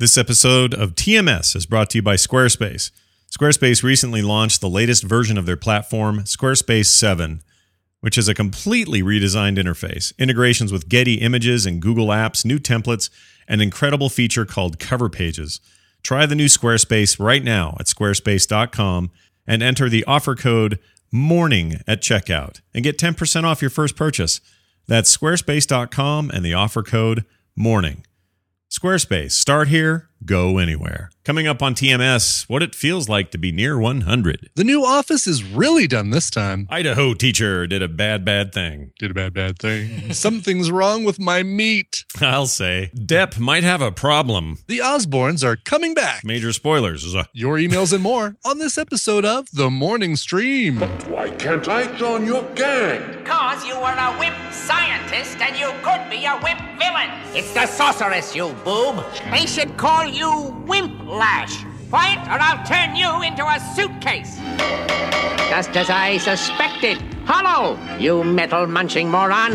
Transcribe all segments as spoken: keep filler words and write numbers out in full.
This episode of T M S is brought to you by Squarespace. Squarespace recently launched the latest version of their platform, Squarespace seven, which is a completely redesigned interface, integrations with Getty Images and Google Apps, new templates, and an incredible feature called Cover Pages. Try the new Squarespace right now at squarespace dot com and enter the offer code MORNING at checkout and get ten percent off your first purchase. That's squarespace dot com and the offer code MORNING. Squarespace. Start here, go anywhere. Coming up on T M S, what it feels like to be near one hundred. The new Office is really done this time. Idaho teacher did a bad, bad thing. Did a bad, bad thing. Something's wrong with my meat. I'll say. Depp might have a problem. The Osbournes are coming back. Major spoilers. Your emails and more on this episode of The Morning Stream. But why can't I join your gang? Because you were a wimp scientist and you could be a wimp villain. It's the sorceress, you boob. They should call you Wimplash. Quiet, or I'll turn you into a suitcase. Just as I suspected. Hollow, you metal-munching moron.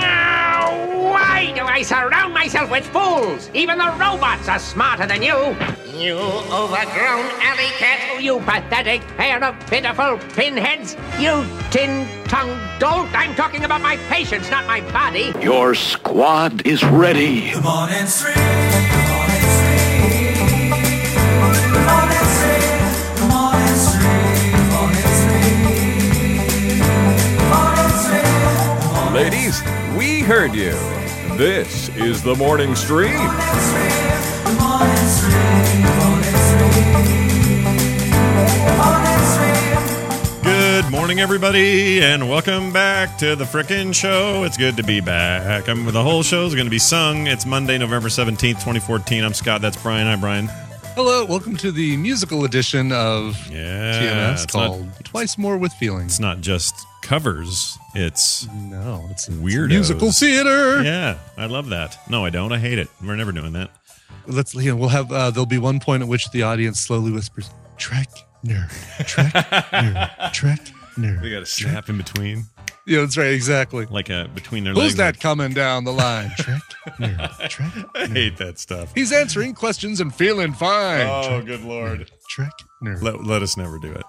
Oh, why do I surround myself with fools? Even the robots are smarter than you. You overgrown alley cat. You pathetic pair of pitiful pinheads. You tin-tongued dolt. I'm talking about my patience, not my body. Your squad is ready. The morning stream. The morning stream. The morning stream. The morning stream. The morning stream. The morning stream. Ladies, we heard you. This is the Morning Stream. The morning stream. The morning stream. The morning stream. Good morning, everybody, and welcome back to the frickin' show. It's good to be back. I'm, the whole show is going to be sung. It's Monday, November seventeenth, twenty fourteen. I'm Scott. That's Brian. Hi, Brian. Hello, welcome to the musical edition of Yeah, T M S it's called not- Twice More with Feelings. It's not just covers. It's No, it's, it's Weirdos. musical theater. yeah. I love that. No, I don't. I hate it. We're never doing that. Let's. You know, we'll have. Uh, there'll be one point at which the audience slowly whispers, "Trek nerd, Trek nerd, Trek nerd." We got to snap in between, Yeah, that's right. Exactly. like a between their Who's legs. that coming down the line? Trek nerd, Trek. I hate that stuff. He's answering questions and feeling fine. Oh, good Lord. Trek nerd. Let, let us never do it.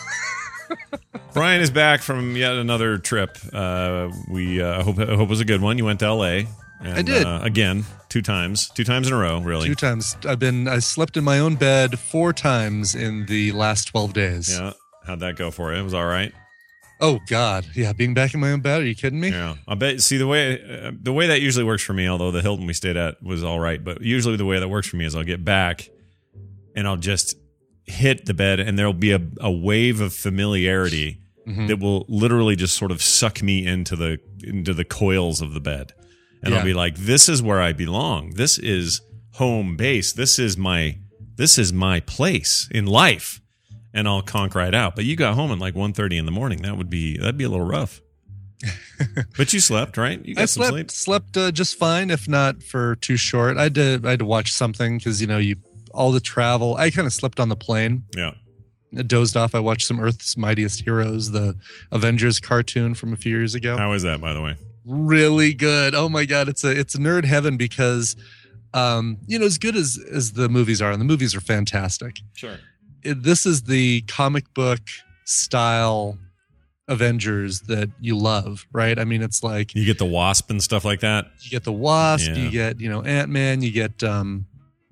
Brian is back from yet another trip. Uh, we uh, hope, I hope it was a good one. You went to L A. And, I did. Uh, again, two times. Two times in a row, really. Two times. I've been. I slept in my own bed four times in the last twelve days. Yeah. How'd that go for you? It was all right? Oh God. Yeah. Being back in my own bed. Are you kidding me? Yeah. I bet, see, the way uh, the way that usually works for me, although the Hilton we stayed at was all right, but usually the way that works for me is I'll get back and I'll just hit the bed and there'll be a, a wave of familiarity Mm-hmm. that will literally just sort of suck me into the into the coils of the bed. And Yeah. I'll be like, this is where I belong. This is home base. This is my this is my place in life. And I'll conk right out. But you got home at like one thirty in the morning. That would be that'd be a little rough. But you slept, right? You got I some slept sleep. slept uh, just fine, if not for too short. I had to I had to watch something because you know you all the travel. I kind of slept on the plane. Yeah. I dozed off. I watched some Earth's Mightiest Heroes, the Avengers cartoon from a few years ago. How is that, by the way? Really good. Oh my God, it's a it's nerd heaven because, um, you know, as good as as the movies are, and the movies are fantastic. Sure. It, this is the comic book style Avengers that you love, right? I mean, it's like You get the Wasp and stuff like that. you get the Wasp, Yeah. you get you know Ant-Man, you get um,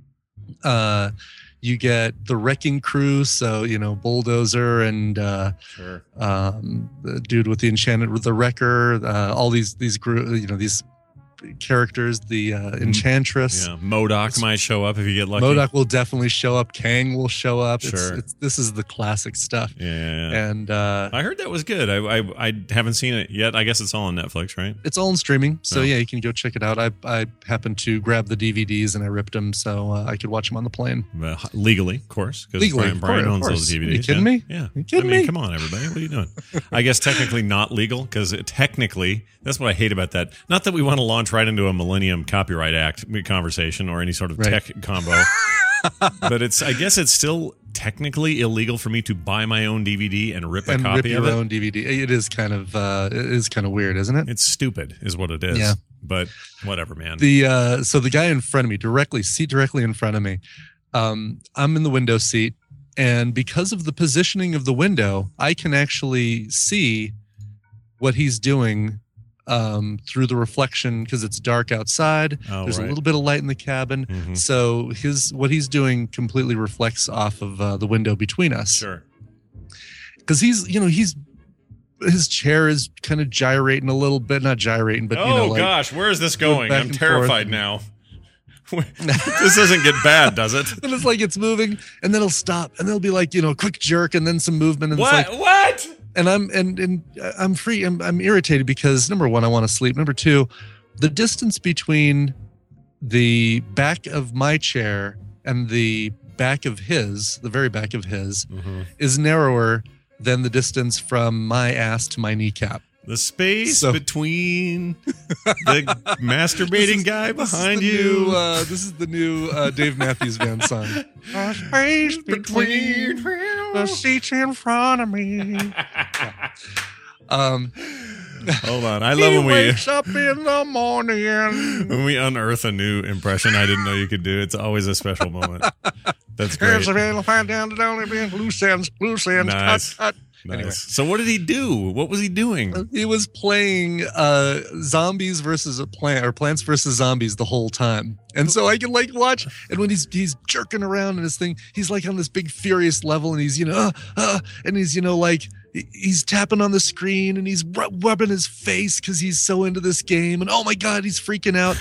uh, you get the Wrecking Crew, so you know Bulldozer and uh, Sure. um, the dude with the enchanted with the Wrecker, uh, all these these group, you know these characters, the uh, Enchantress. Yeah. MODOK might show up if you get lucky. MODOK will definitely show up. Kang will show up. It's, Sure. it's, this is the classic stuff. Yeah, yeah, yeah. And uh, I heard that was good. I, I I haven't seen it yet. I guess it's all on Netflix, right? it's all in streaming, so Oh. yeah, you can go check it out. I I happened to grab the D V Ds and I ripped them so uh, I could watch them on the plane. Uh, legally, of course. Because Legally, Brian, of Brian course, owns of those course. D V Ds. Are you kidding yeah. me? Yeah. Are you kidding I mean, me? come on, everybody. What are you doing? I guess technically not legal because it, technically, that's what I hate about that. Not that we want to launch right into a Millennium Copyright Act conversation or any sort of Right. tech combo. But it's, I guess it's still technically illegal for me to buy my own D V D and rip a And copy rip your of it. own D V D. It is kind of uh, it is kind of weird, isn't it? It's stupid, is what it is. Yeah. but whatever, man. The uh, so the guy in front of me, directly, seat directly in front of me, um, I'm in the window seat, and because of the positioning of the window, I can actually see what he's doing um, through the reflection because it's dark outside. Oh, There's right. a little bit of light in the cabin, Mhm. so his what he's doing completely reflects off of uh, the window between us. Sure. Because he's, you know, he's his chair is kind of gyrating a little bit, not gyrating, but Oh you know, like, gosh, where is this going? back I'm and terrified forth. now. This doesn't get bad, does it? and it's like it's moving, and then it'll stop, and there'll be like, you know, a quick jerk, and then some movement, and What? it's like, What? and I'm and and I'm free. I'm I'm irritated because number one, I want to sleep. Number two, the distance between the back of my chair and the back of his, the very back of his, Mhm. is narrower than the distance from my ass to my kneecap. The space So- between the masturbating guy This is behind the you. New, uh, this is the new uh, Dave Matthews Band song. The space between the seats in front of me. Um, Hold on. I he love when we wakes up in the morning. when we unearth a new impression I didn't know you could do. It's always a special moment. That's There's great. a little find down to only being loose ends, loose ends. Nice. Cut, cut. Nice. Anyway. So what did he do? What was he doing? He was playing uh, zombies versus a plant or plants versus zombies the whole time, and so I can like watch. And when he's he's jerking around in his thing, he's like on this big furious level, and he's you know, uh, uh, and he's you know like he- he's tapping on the screen, and he's rub- rubbing his face because he's so into this game, and oh my god, he's freaking out.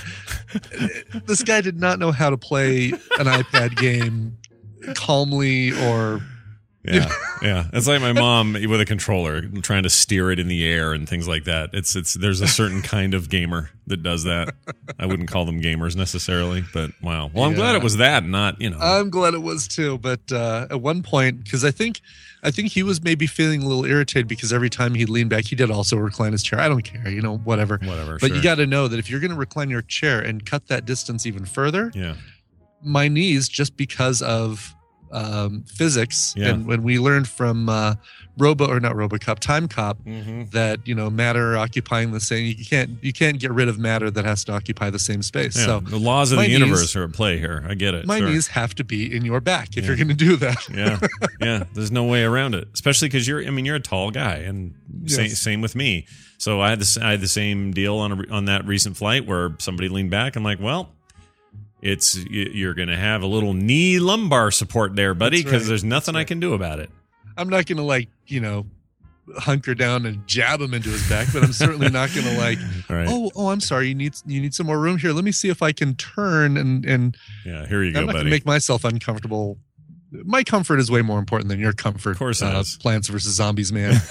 This guy did not know how to play an iPad game calmly or. Yeah, yeah. It's like my mom with a controller trying to steer it in the air and things like that. It's it's there's a certain kind of gamer that does that. I wouldn't call them gamers necessarily, but wow. Well, I'm glad Yeah. it was that, not you know. I'm glad it was too, but uh, at one point, because I think, I think he was maybe feeling a little irritated because every time he leaned back, he did also recline his chair. I don't care, you know, whatever. Whatever. But sure. you got to know that if you're going to recline your chair and cut that distance even further, yeah. my knees, just because of um, physics, Yeah. and when we learned from uh, Robo or not RoboCop, Time Cop, Mm-hmm. that you know matter occupying the same, you can't you can't get rid of matter that has to occupy the same space. Yeah, So the laws of my the knees- universe are at play here. I get it. my sure. knees have to be in your back if Yeah. you're going to do that. Yeah, yeah. There's no way around it, especially because you're. I mean, you're a tall guy, and sa- Yes. same with me. So I had this. I had the same deal on a, re- on that recent flight where somebody leaned back. I'm like, well, it's y- you're going to have a little knee lumbar support there, buddy, That's because right. there's nothing That's I right. can do about it. I'm not going to like, you know, hunker down and jab him into his back, but I'm certainly not going to like, Right? oh, oh, I'm sorry. You need, you need some more room here. Let me see if I can turn and, and Yeah. Here you I'm go, not going to buddy. make myself uncomfortable. My comfort is way more important than your comfort. Of course it uh, is. Plants versus Zombies, man.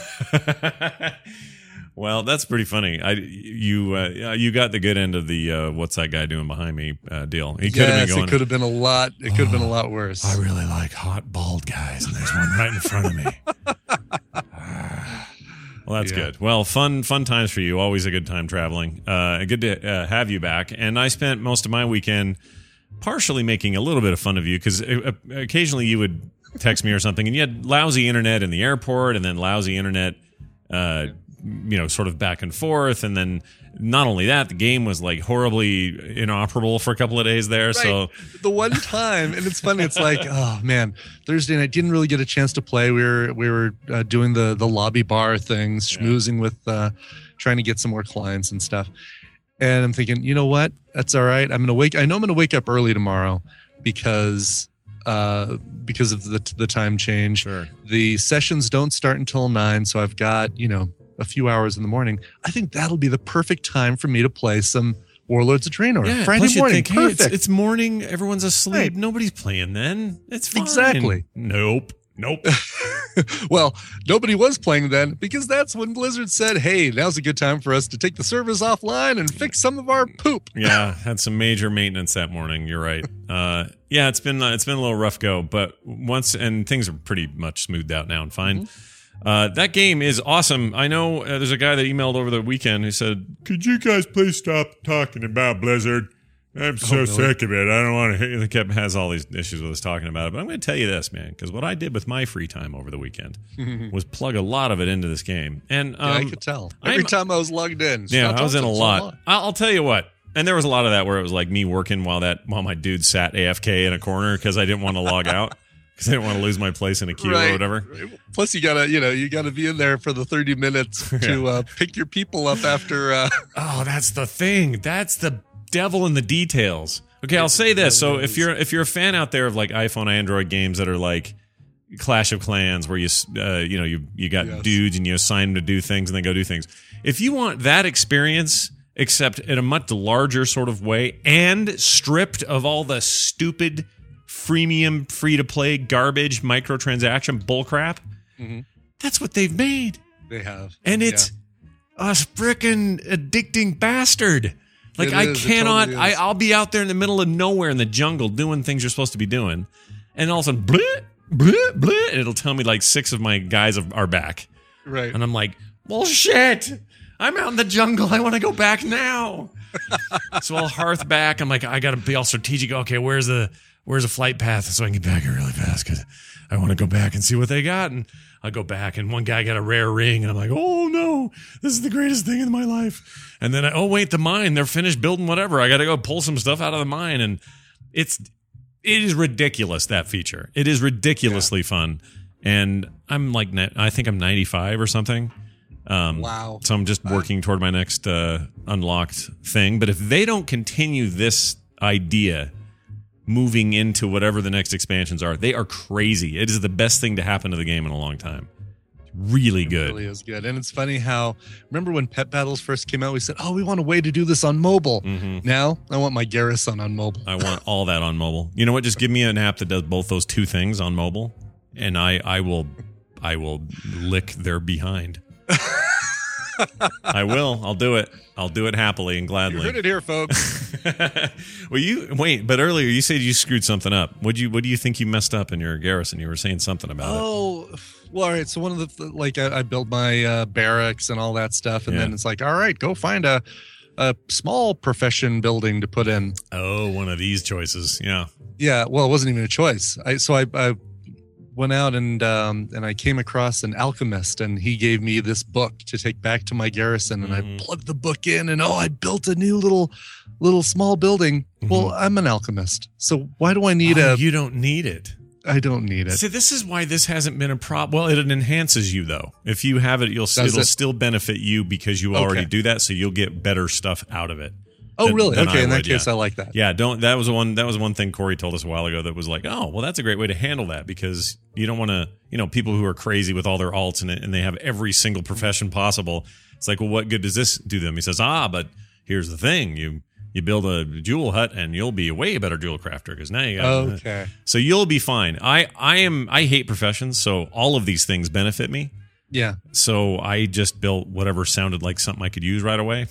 Well, that's pretty funny. I you uh, you got the good end of the uh, what's that guy doing behind me uh, deal. He could have yes, been going. it could have been a lot. It could have been a lot worse. I really like hot bald guys, and there's one right in front of me. Well, that's Yeah. good. Well, fun fun times for you. Always a good time traveling. Uh, good to uh, have you back. And I spent most of my weekend partially making a little bit of fun of you because uh, occasionally you would text me or something, and you had lousy internet in the airport, and then lousy internet. Uh, you know, sort of back and forth, and then not only that, the game was like horribly inoperable for a couple of days there. So the one time, and it's funny. It's like, oh man, Thursday night didn't really get a chance to play. We were we were uh, doing the the lobby bar things, schmoozing with, uh, trying to get some more clients and stuff. And I'm thinking, you know what? That's all right. I'm gonna wake. I know I'm gonna wake up early tomorrow because uh, because of the the time change. sure. The sessions don't start until nine, so I've got you know a few hours in the morning. I think that'll be the perfect time for me to play some Warlords of Draenor. Yeah, Friday plus you morning, think, hey, perfect. it's, it's morning. Everyone's asleep. Right. Nobody's playing then. It's fine. Exactly. Nope. Nope. Well, nobody was playing then because that's when Blizzard said, hey, now's a good time for us to take the servers offline and fix some of our poop. Yeah, had some major maintenance that morning. You're right. Uh, yeah, it's been uh, it's been a little rough go, but once and things are pretty much smoothed out now and fine. Mm-hmm. Uh, that game is awesome. I know uh, there's a guy that emailed over the weekend who said, "Could you guys please stop talking about Blizzard? I'm so really? sick of it. I don't want to. He kept has all these issues with us talking about it. But I'm going to tell you this, man, because what I did with my free time over the weekend was plug a lot of it into this game. And um, Yeah, I could tell. Every I'm- time I was logged in. Yeah, Scott I was in a Thompson, lot. so am I'll, I'll tell you what. And there was a lot of that where it was like me working while that while my dude sat A F K in a corner because I didn't want to log out because I didn't want to lose my place in a queue Right. or whatever. Plus, you gotta, you know, you gotta be in there for the thirty minutes to uh, pick your people up after. Uh, Oh, that's the thing. That's the devil in the details. Okay, I'll say this. So if you're if you're a fan out there of like iPhone, Android games that are like Clash of Clans, where you uh, you know you you got Yes. dudes and you assign them to do things and they go do things. If you want that experience, except in a much larger sort of way and stripped of all the stupid freemium, free to play garbage, microtransaction bullcrap, Mhm. that's what they've made, they have, and it's a frickin' addicting bastard. Like It I is, it cannot. totally I, is. I'll be out there in the middle of nowhere in the jungle doing things you're supposed to be doing, and all of a sudden, bleh, bleh, bleh, and it'll tell me like six of my guys are back, yeah. Right. and I'm like, well, shit. I'm out in the jungle. I want to go back now. So I'll hearth back. I'm like, I got to be all strategic. Okay, where's the where's the flight path so I can get back here really fast because I want to go back and see what they got. And I go back, and one guy got a rare ring, and I'm like, oh no, this is the greatest thing in my life. And then I, oh wait, the mine, they're finished building whatever. I got to go pull some stuff out of the mine, and it's it is ridiculous, that feature. It is ridiculously fun, and I'm like, I think I'm ninety-five or something. Um, Wow. So I'm just working toward my next uh, unlocked thing. But if they don't continue this idea moving into whatever the next expansions are, they are crazy. It is the best thing to happen to the game in a long time. Really It good. really is good. And it's funny how, remember when Pet Battles first came out, we said, oh, we want a way to do this on mobile. Mhm. Now, I want my Garrison on mobile. I want all that on mobile. You know what? Just give me an app that does both those two things on mobile, and I, I will, I will lick their behind. I will. I'll do it. I'll do it happily and You gladly. heard it here, folks. Well, you wait, but earlier you said you screwed something up. What do you What do you think you messed up in your Garrison? You were saying something about it. Oh, well, all right. So one of the, like, I, I built my uh, barracks and all that stuff. And Yeah. then it's like, all right, go find a, a small profession building to put in. Oh, one of these choices. Yeah. Yeah. Well, it wasn't even a choice. I, so I, I went out and, um, and I came across an alchemist, and he gave me this book to take back to my garrison. And Mhm. I plugged the book in, and oh, I built a new little, little small building. Well, I'm an alchemist. So why do I need Mm-hmm. Oh, a, you don't need it. I don't need it. See, this is why this hasn't been a problem. Well, it enhances you though. If you have it, you'll Does it'll it? still benefit you because you already Okay. do that. So you'll get better stuff out of it. Oh, than- really? than Okay. I In that would, case, yeah. I like that. Yeah, don't. That was one. That was one thing Corey told us a while ago. That was like, oh, well, that's a great way to handle that because you don't want to, you know, people who are crazy with all their alts and and they have every single profession possible. It's like, well, what good does this do them? He says, ah, but here's the thing: you you build a jewel hut and you'll be a way better jewel crafter because now you got. Okay. So you'll be fine. I I am. I hate professions, so all of these things benefit me. Yeah. So I just built whatever sounded like something I could use right away.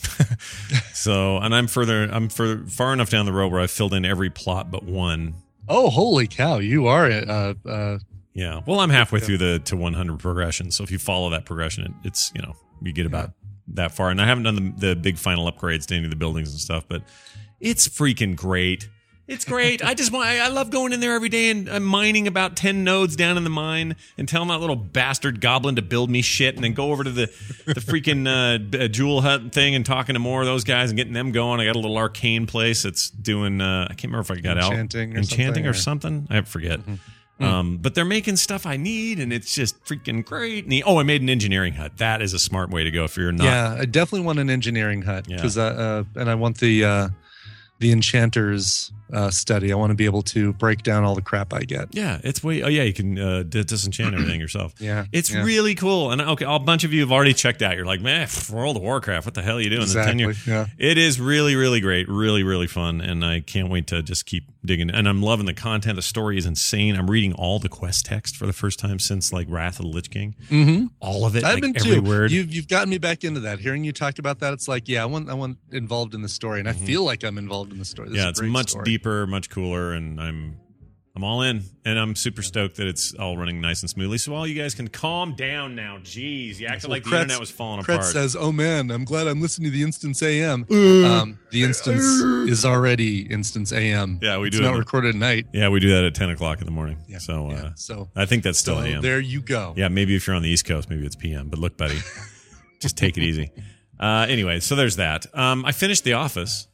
So, and I'm further, I'm for, far enough down the road where I've filled in every plot but one. Oh, holy cow! You are it. Uh, uh, Yeah. Well, I'm halfway through the to one hundred progression. So if you follow that progression, it, it's, you know, you get about that far. And I haven't done the, the big final upgrades to any of the buildings and stuff, but it's freaking great. It's great. I just want, I, I love going in there every day and uh, mining about ten nodes down in the mine and telling that little bastard goblin to build me shit and then go over to the, the freaking uh, b- jewel hut thing and talking to more of those guys and getting them going. I got a little arcane place that's doing, uh, I can't remember if I got Enchanting out. or Enchanting something, or or- something. I forget. Um, but they're making stuff I need and it's just freaking great. And he, oh, I made an engineering hut. That is a smart way to go if you're not. yeah, I definitely want an engineering hut Yeah. because, uh, uh, and I want the uh, the enchanters uh, study. I want to be able to break down all the crap I get. Yeah, it's way. Oh yeah, you can uh, dis- disenchant everything yourself. Yeah, it's yeah. really cool. And okay, a bunch of you have already checked out. You're like, man, World of Warcraft. What the hell are you doing? The ten year- Exactly. Yeah. It is really, really great. Really, really fun. And I can't wait to just keep digging. And I'm loving the content. The story is insane. I'm reading all the quest text for the first time since like Wrath of the Lich King. Mm-hmm. All of it. I've like, been every too. word. You've you've gotten me back into that. Hearing you talk about that, it's like, yeah, I want I want involved in the story, and I feel like I'm involved in the story. This Mm-hmm. yeah, is a it's great much story. deeper, much cooler, and I'm I'm all in, and I'm super stoked that it's all running nice and smoothly. So all you guys can calm down now. Jeez, you acted Well, like the Kretz- internet was falling Kretz apart. says, "Oh man, I'm glad I'm listening to the Instance A M." Um, the Instance is already Instance A M. Yeah, we it's do not it. recorded at night. Yeah, we do that at ten o'clock in the morning. Yeah, so, uh, yeah. So I think that's still so A M. there you go. Yeah, maybe if you're on the East Coast, maybe it's P M. But look, buddy, just take it easy. Uh, anyway, so there's that. Um, I finished The Office.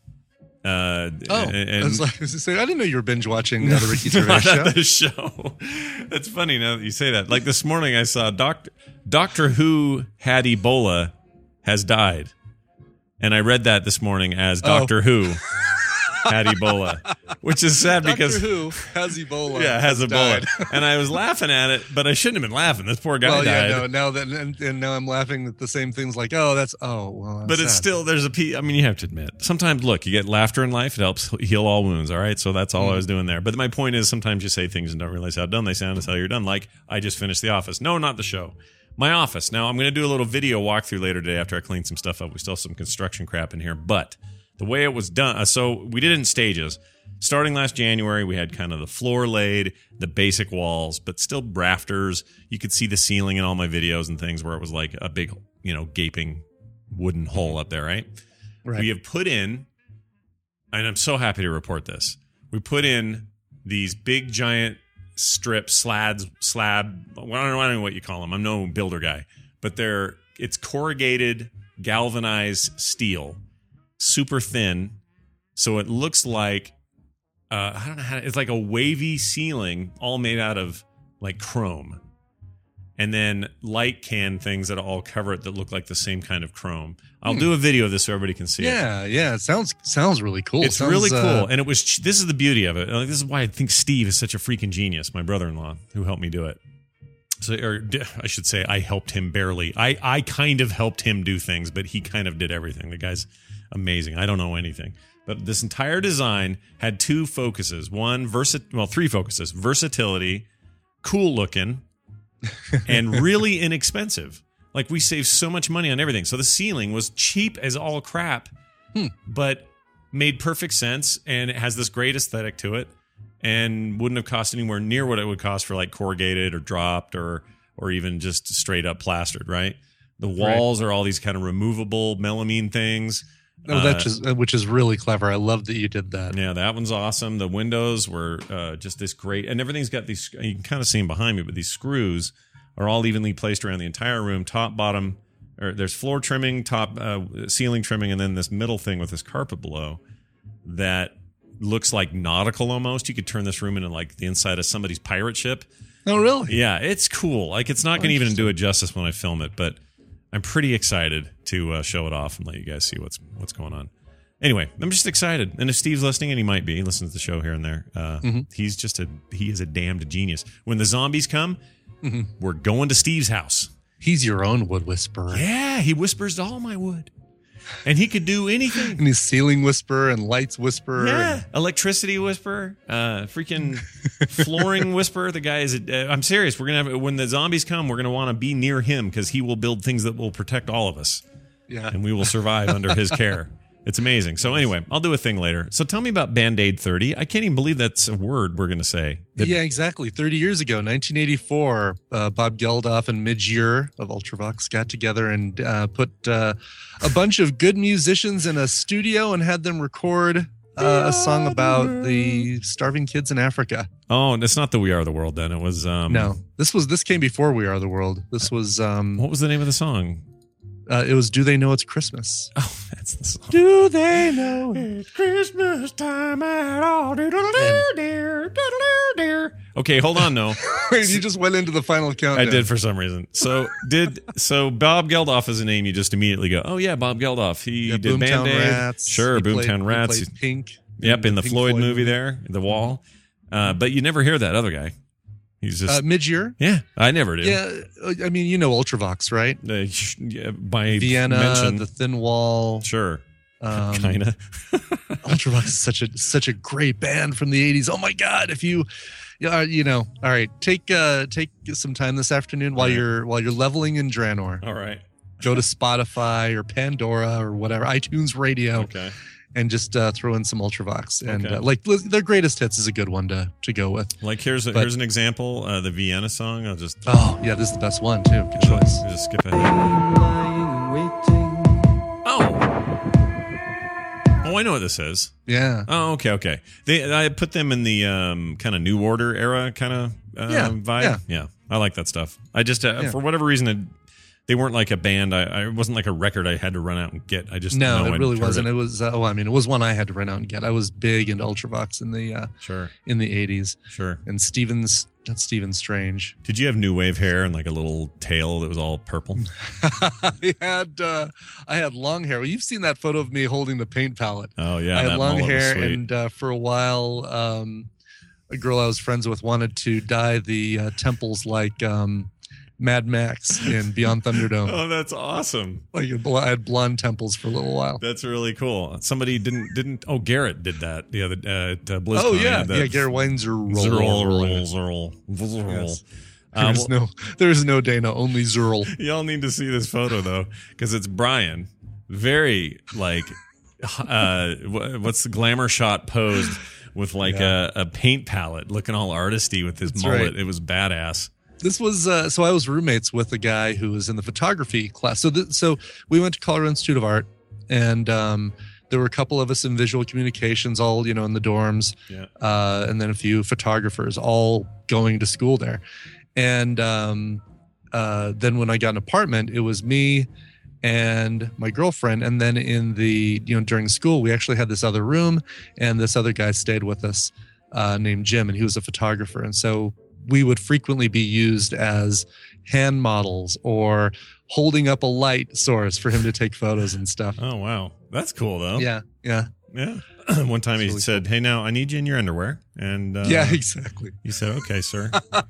Uh, Oh, and, I, was like, I, was gonna say, I didn't know you were binge watching uh, the Ricky Gervais not show. at the show. That's funny now that you say that. Like this morning, I saw Doctor Doctor Who had Ebola has died, and I read that this morning as Oh. Doctor Who had Ebola, which is sad Doctor because Who has Ebola. yeah, has Ebola, died. and I was laughing at it, but I shouldn't have been laughing. This poor guy Well, died. yeah, no. Now that and, and now I'm laughing at the same things. Like, oh, that's oh, well. I'm But it's sad. still, there's a p. I mean, you have to admit, sometimes, look, you get laughter in life. It helps heal all wounds. All right. So that's all I was doing there. But my point is, sometimes you say things and don't realize how done they sound until you're done. Like, I just finished The Office. No, not the show. My Office. Now, I'm going to do a little video walkthrough later today after I clean some stuff up. We still have some construction crap in here. But the way it was done, uh, so we did it in stages. Starting last January, we had kind of the floor laid, the basic walls, but still rafters. You could see the ceiling in all my videos and things where it was like a big, you know, gaping wooden hole up there, right? Right. We have put in, and I'm so happy to report this, we put in these big giant strip slabs, slab, I don't know, I don't know what you call them. I'm no builder guy, but they're, it's corrugated, galvanized steel, super thin. So it looks like, uh, I don't know how, it's like a wavy ceiling all made out of like chrome. And then light can things that all cover it that look like the same kind of chrome. I'll do a video of this so everybody can see it. Yeah, yeah. It sounds sounds really cool. It's Sounds, really cool, uh, and it was. ch- This is the beauty of it. Like, this is why I think Steve is such a freaking genius. My brother-in-law, who helped me do it. So, or d- I should say, I helped him barely. I I kind of helped him do things, but he kind of did everything. The guy's amazing. I don't know anything, but this entire design had two focuses. One, versa- well, three focuses: versatility, cool looking, and really inexpensive. Like, we saved so much money on everything. So the ceiling was cheap as all crap, but made perfect sense, and it has this great aesthetic to it, and wouldn't have cost anywhere near what it would cost for like corrugated or dropped or or even just straight up plastered, right? The walls are all these kind of removable melamine things. Oh, Uh, that's just, which is really clever. I love that you did that. Yeah, that one's awesome. The windows were uh, just this great, and everything's got these. You can kind of see them behind me, but these screws are all evenly placed around the entire room, top, bottom. Or there's floor trimming, top, uh, ceiling trimming, and then this middle thing with this carpet below that looks like nautical almost. You could turn this room into like the inside of somebody's pirate ship. Oh, really? Yeah, it's cool. Like, it's not going to even do it justice when I film it, but I'm pretty excited to uh, show it off and let you guys see what's what's going on. Anyway, I'm just excited. And if Steve's listening, and he might be, he listens to the show here and there, uh, he's just a he is a damned genius. When the zombies come, we're going to Steve's house. He's your own wood whisperer. Yeah, he whispers all my wood, and he could do anything. And he's ceiling whisperer and lights whisperer. Yeah, and- electricity whisperer, uh, freaking flooring whisperer. The guy is. A, uh, I'm serious. We're gonna have when the zombies come, we're gonna want to be near him because he will build things that will protect all of us, yeah. and we will survive under his care. It's amazing. So anyway, I'll do a thing later. So tell me about Band-Aid thirty. I can't even believe that's a word we're gonna say. That- Yeah, exactly. thirty years ago, nineteen eighty-four, uh, Bob Geldof and Midge Ure of Ultravox got together and uh, put uh, a bunch of good musicians in a studio and had them record uh, a song about the starving kids in Africa. Oh, it's not the We Are the World. Then it was. Um, No, this was this came before We Are the World. This was um, What was the name of the song? uh, it was Do They Know It's Christmas? Oh, that's the song. Do they know? It's Christmas time at all. Okay, hold on, no. Wait, you just went into the final countdown. I did for some reason. So did so. Bob Geldof is a name you just immediately go, oh yeah, Bob Geldof. He Yeah, did Boomtown Band-Aid. Rats. Sure, He Boomtown played- he Rats. played Pink. Yep, in the Pink Floyd, movie there, The Wall. Uh, but you never hear that other guy. He's just Uh, Midge Ure? yeah. I never did. Yeah, I mean, you know Ultravox, right? Uh, sh- yeah, by Vienna, mention, The Thin Wall. sure, Um, kind of. Ultravox is such a such a great band from the eighties. Oh my god! If you, yeah, you know, all right, take uh take some time this afternoon while All right. you're while you're leveling in Draenor. All right. Go to Spotify or Pandora or whatever, iTunes Radio, Okay. and just uh, throw in some Ultravox. And Okay. uh, like li- their greatest hits is a good one to to go with. Like here's a, But- here's an example. Uh, the Vienna song. I'll just Oh yeah, this is the best one too. Good choice. just skip ahead. Oh. Oh, I know what this is. Yeah. Oh, okay, okay. They I put them in the um, kind of New Order era kind of uh, Yeah, vibe. yeah. I like that stuff. I just uh, Yeah. for whatever reason it, they weren't like a band. I, I it wasn't like a record I had to run out and get. I just No, know it I'd really heard wasn't. It, was uh, oh, I mean, it was one I had to run out and get. I was big into Ultravox in the uh, Sure, in the eighties, sure. and Stevens, not Stephen Strange. Did you have new wave hair and like a little tail that was all purple? I had uh, I had long hair. Well, you've seen that photo of me holding the paint palette. Oh yeah, I had that long mullet was hair, sweet. and uh, for a while, um, a girl I was friends with wanted to dye the uh, temples like um, Mad Max in Beyond Thunderdome. Oh, that's awesome. Like I had blonde temples for a little while. That's really cool. Somebody didn't didn't. Oh, Garrett did that the other uh, at uh, BlizzCon. Oh He yeah, had that yeah. Gary Weinzer roll. Zerl, Zerl, Zerl, Zerl. Yes. Uh, There's well, no, there's no Dana, only Zerl. y'all need to see this photo though, because it's Brian, very like, uh, wh- what's the glamour shot posed with like Yeah. a, a paint palette, looking all artisty with his That's mullet. right. It was badass. This was uh, so I was roommates with a guy who was in the photography class. So th- so we went to Colorado Institute of Art, and um, there were a couple of us in visual communications, all you know in the dorms, Yeah. uh, and then a few photographers, all going to school there. And um, uh, then when I got an apartment, it was me and my girlfriend. And then in the you know during school, we actually had this other room, and this other guy stayed with us uh, named Jim, and he was a photographer. And so we would frequently be used as hand models or holding up a light source for him to take photos and stuff. Oh wow, that's cool though. Yeah, yeah, yeah. One time he really said, "Hey, now I need you in your underwear," and uh, yeah, exactly. he said, "Okay, sir."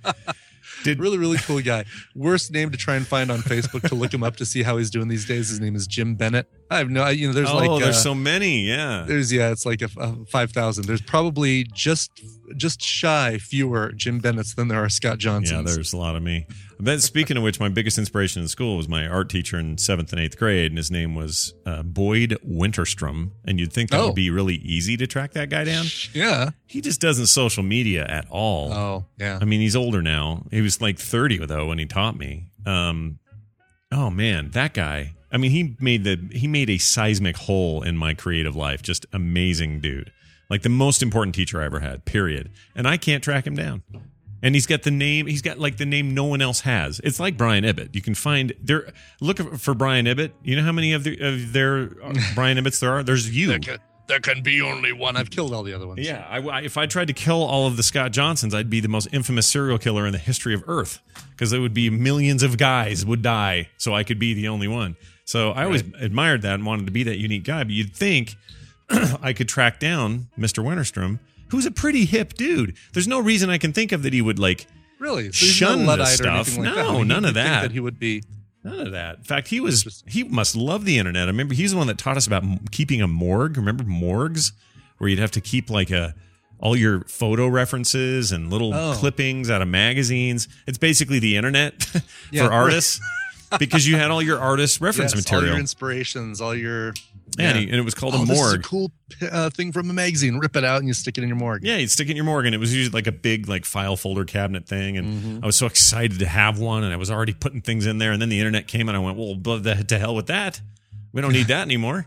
Did Really, really cool guy. Worst name to try and find on Facebook to look him up to see how he's doing these days. His name is Jim Bennett. I have no, you know, there's oh, like there's uh, so many. Yeah. there's yeah, it's like a, a five thousand. There's probably just just shy fewer Jim Bennett's than there are Scott Yeah, Johnsons. there's a lot of me. But speaking of which, my biggest inspiration in school was my art teacher in seventh and eighth grade, and his name was uh, Boyd Winterstrom. And you'd think that Oh. would be really easy to track that guy down. Yeah. He just doesn't social media at all. Oh yeah. I mean, he's older now. He was like thirty though when he taught me. Um, oh man, that guy. I mean, he made the he made a seismic hole in my creative life. Just amazing dude. Like the most important teacher I ever had. Period. And I can't track him down. And he's got the name. He's got like the name no one else has. It's like Brian Ibbett. You can find there. Look for Brian Ibbett. You know how many of, the, of their uh, Brian Ibbetts there are? There's you. There can, there can be only one. I've killed all the other ones. Yeah, I, I, if I tried to kill all of the Scott Johnsons, I'd be the most infamous serial killer in the history of Earth because there would be millions of guys would die, so I could be the only one. So I always admired that and wanted to be that unique guy. But you'd think I could track down Mister Winterstrom, who's a pretty hip dude. There's no reason I can think of that he would like Really? So he's shun not this Luddite or stuff. anything like No, that. I mean, none you'd of think that. that he would be. None of that. In fact, he was he must love the internet. I remember he's the one that taught us about m- keeping a morgue. Remember morgues, where you'd have to keep like a all your photo references and little Oh. clippings out of magazines. It's basically the internet Yeah, for artists because you had all your artist reference Yes, all material. your inspirations, all your. Yeah, and, he- and it was called Oh, a this is a morgue. cool uh, thing from a magazine. Rip it out and you stick it in your morgue. Yeah, you'd stick it in your morgue, and it was usually like a big like file folder cabinet thing. And Mm-hmm. I was so excited to have one, and I was already putting things in there. And then the internet came, and I went, "Well, blah, the, to hell with that. We don't need that anymore."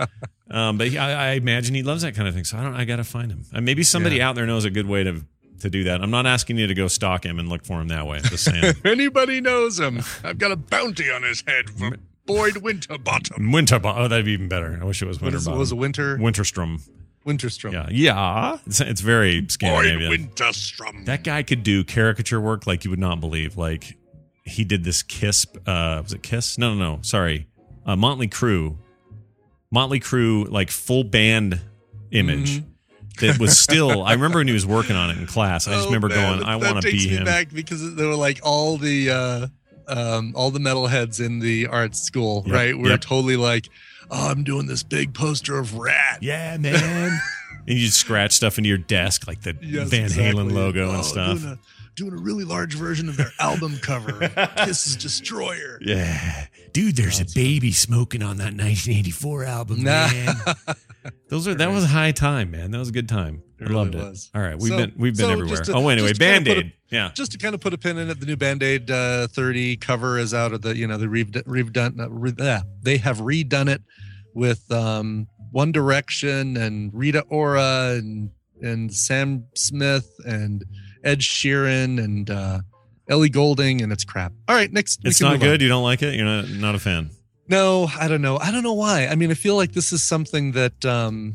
um, but he, I, I imagine he loves that kind of thing. So I don't. I got to find him. And maybe somebody Yeah. out there knows a good way to to do that. I'm not asking you to go stalk him and look for him that way. I'm just saying. If anybody knows him, I've got a bounty on his head for Boyd Winterbottom. Winterbottom. Oh, that'd be even better. I wish it was What is it? Winterbottom. Was it Winter? Winterstrom. Winterstrom. Yeah, yeah. It's, it's very Boyd Scandinavian. Winterstrom. That guy could do caricature work like you would not believe. Like he did this Kiss. Uh, was it Kiss? No, no, no. Sorry, uh, Motley Crue. Motley Crue, like full band image. That was still. I remember when he was working on it in class. I just Oh, remember man, going, "I that want to takes be me him." back because there were like all the uh, um, all the metalheads in the art school, Yep, right? We were yep. totally like, oh, I'm doing this big poster of Rat. Yeah, man. And you scratch stuff into your desk, like the Yes, Van exactly. Halen logo and Oh, stuff. Doing a, doing a really large version of their album cover, Kiss's Destroyer. Yeah. Dude, there's a baby smoking on that nineteen eighty-four album, Nah. man. Those are that was a high time, man. That was a good time. It I really loved was. it. All right, we've So- been we've been so everywhere. just to- oh, anyway, just to kinda put Band-Aid. Yeah. Just to kind of put a pin in it, the new Band-Aid uh, thirty cover is out of the, you know, the re- redone, uh, re- uh, they have redone it with um, One Direction and Rita Ora and and Sam Smith and Ed Sheeran and uh, Ellie Goulding, and it's crap. All right, next. we It's can not move on. good. You don't like it? You're not not a fan. No, I don't know. I don't know why. I mean, I feel like this is something that um,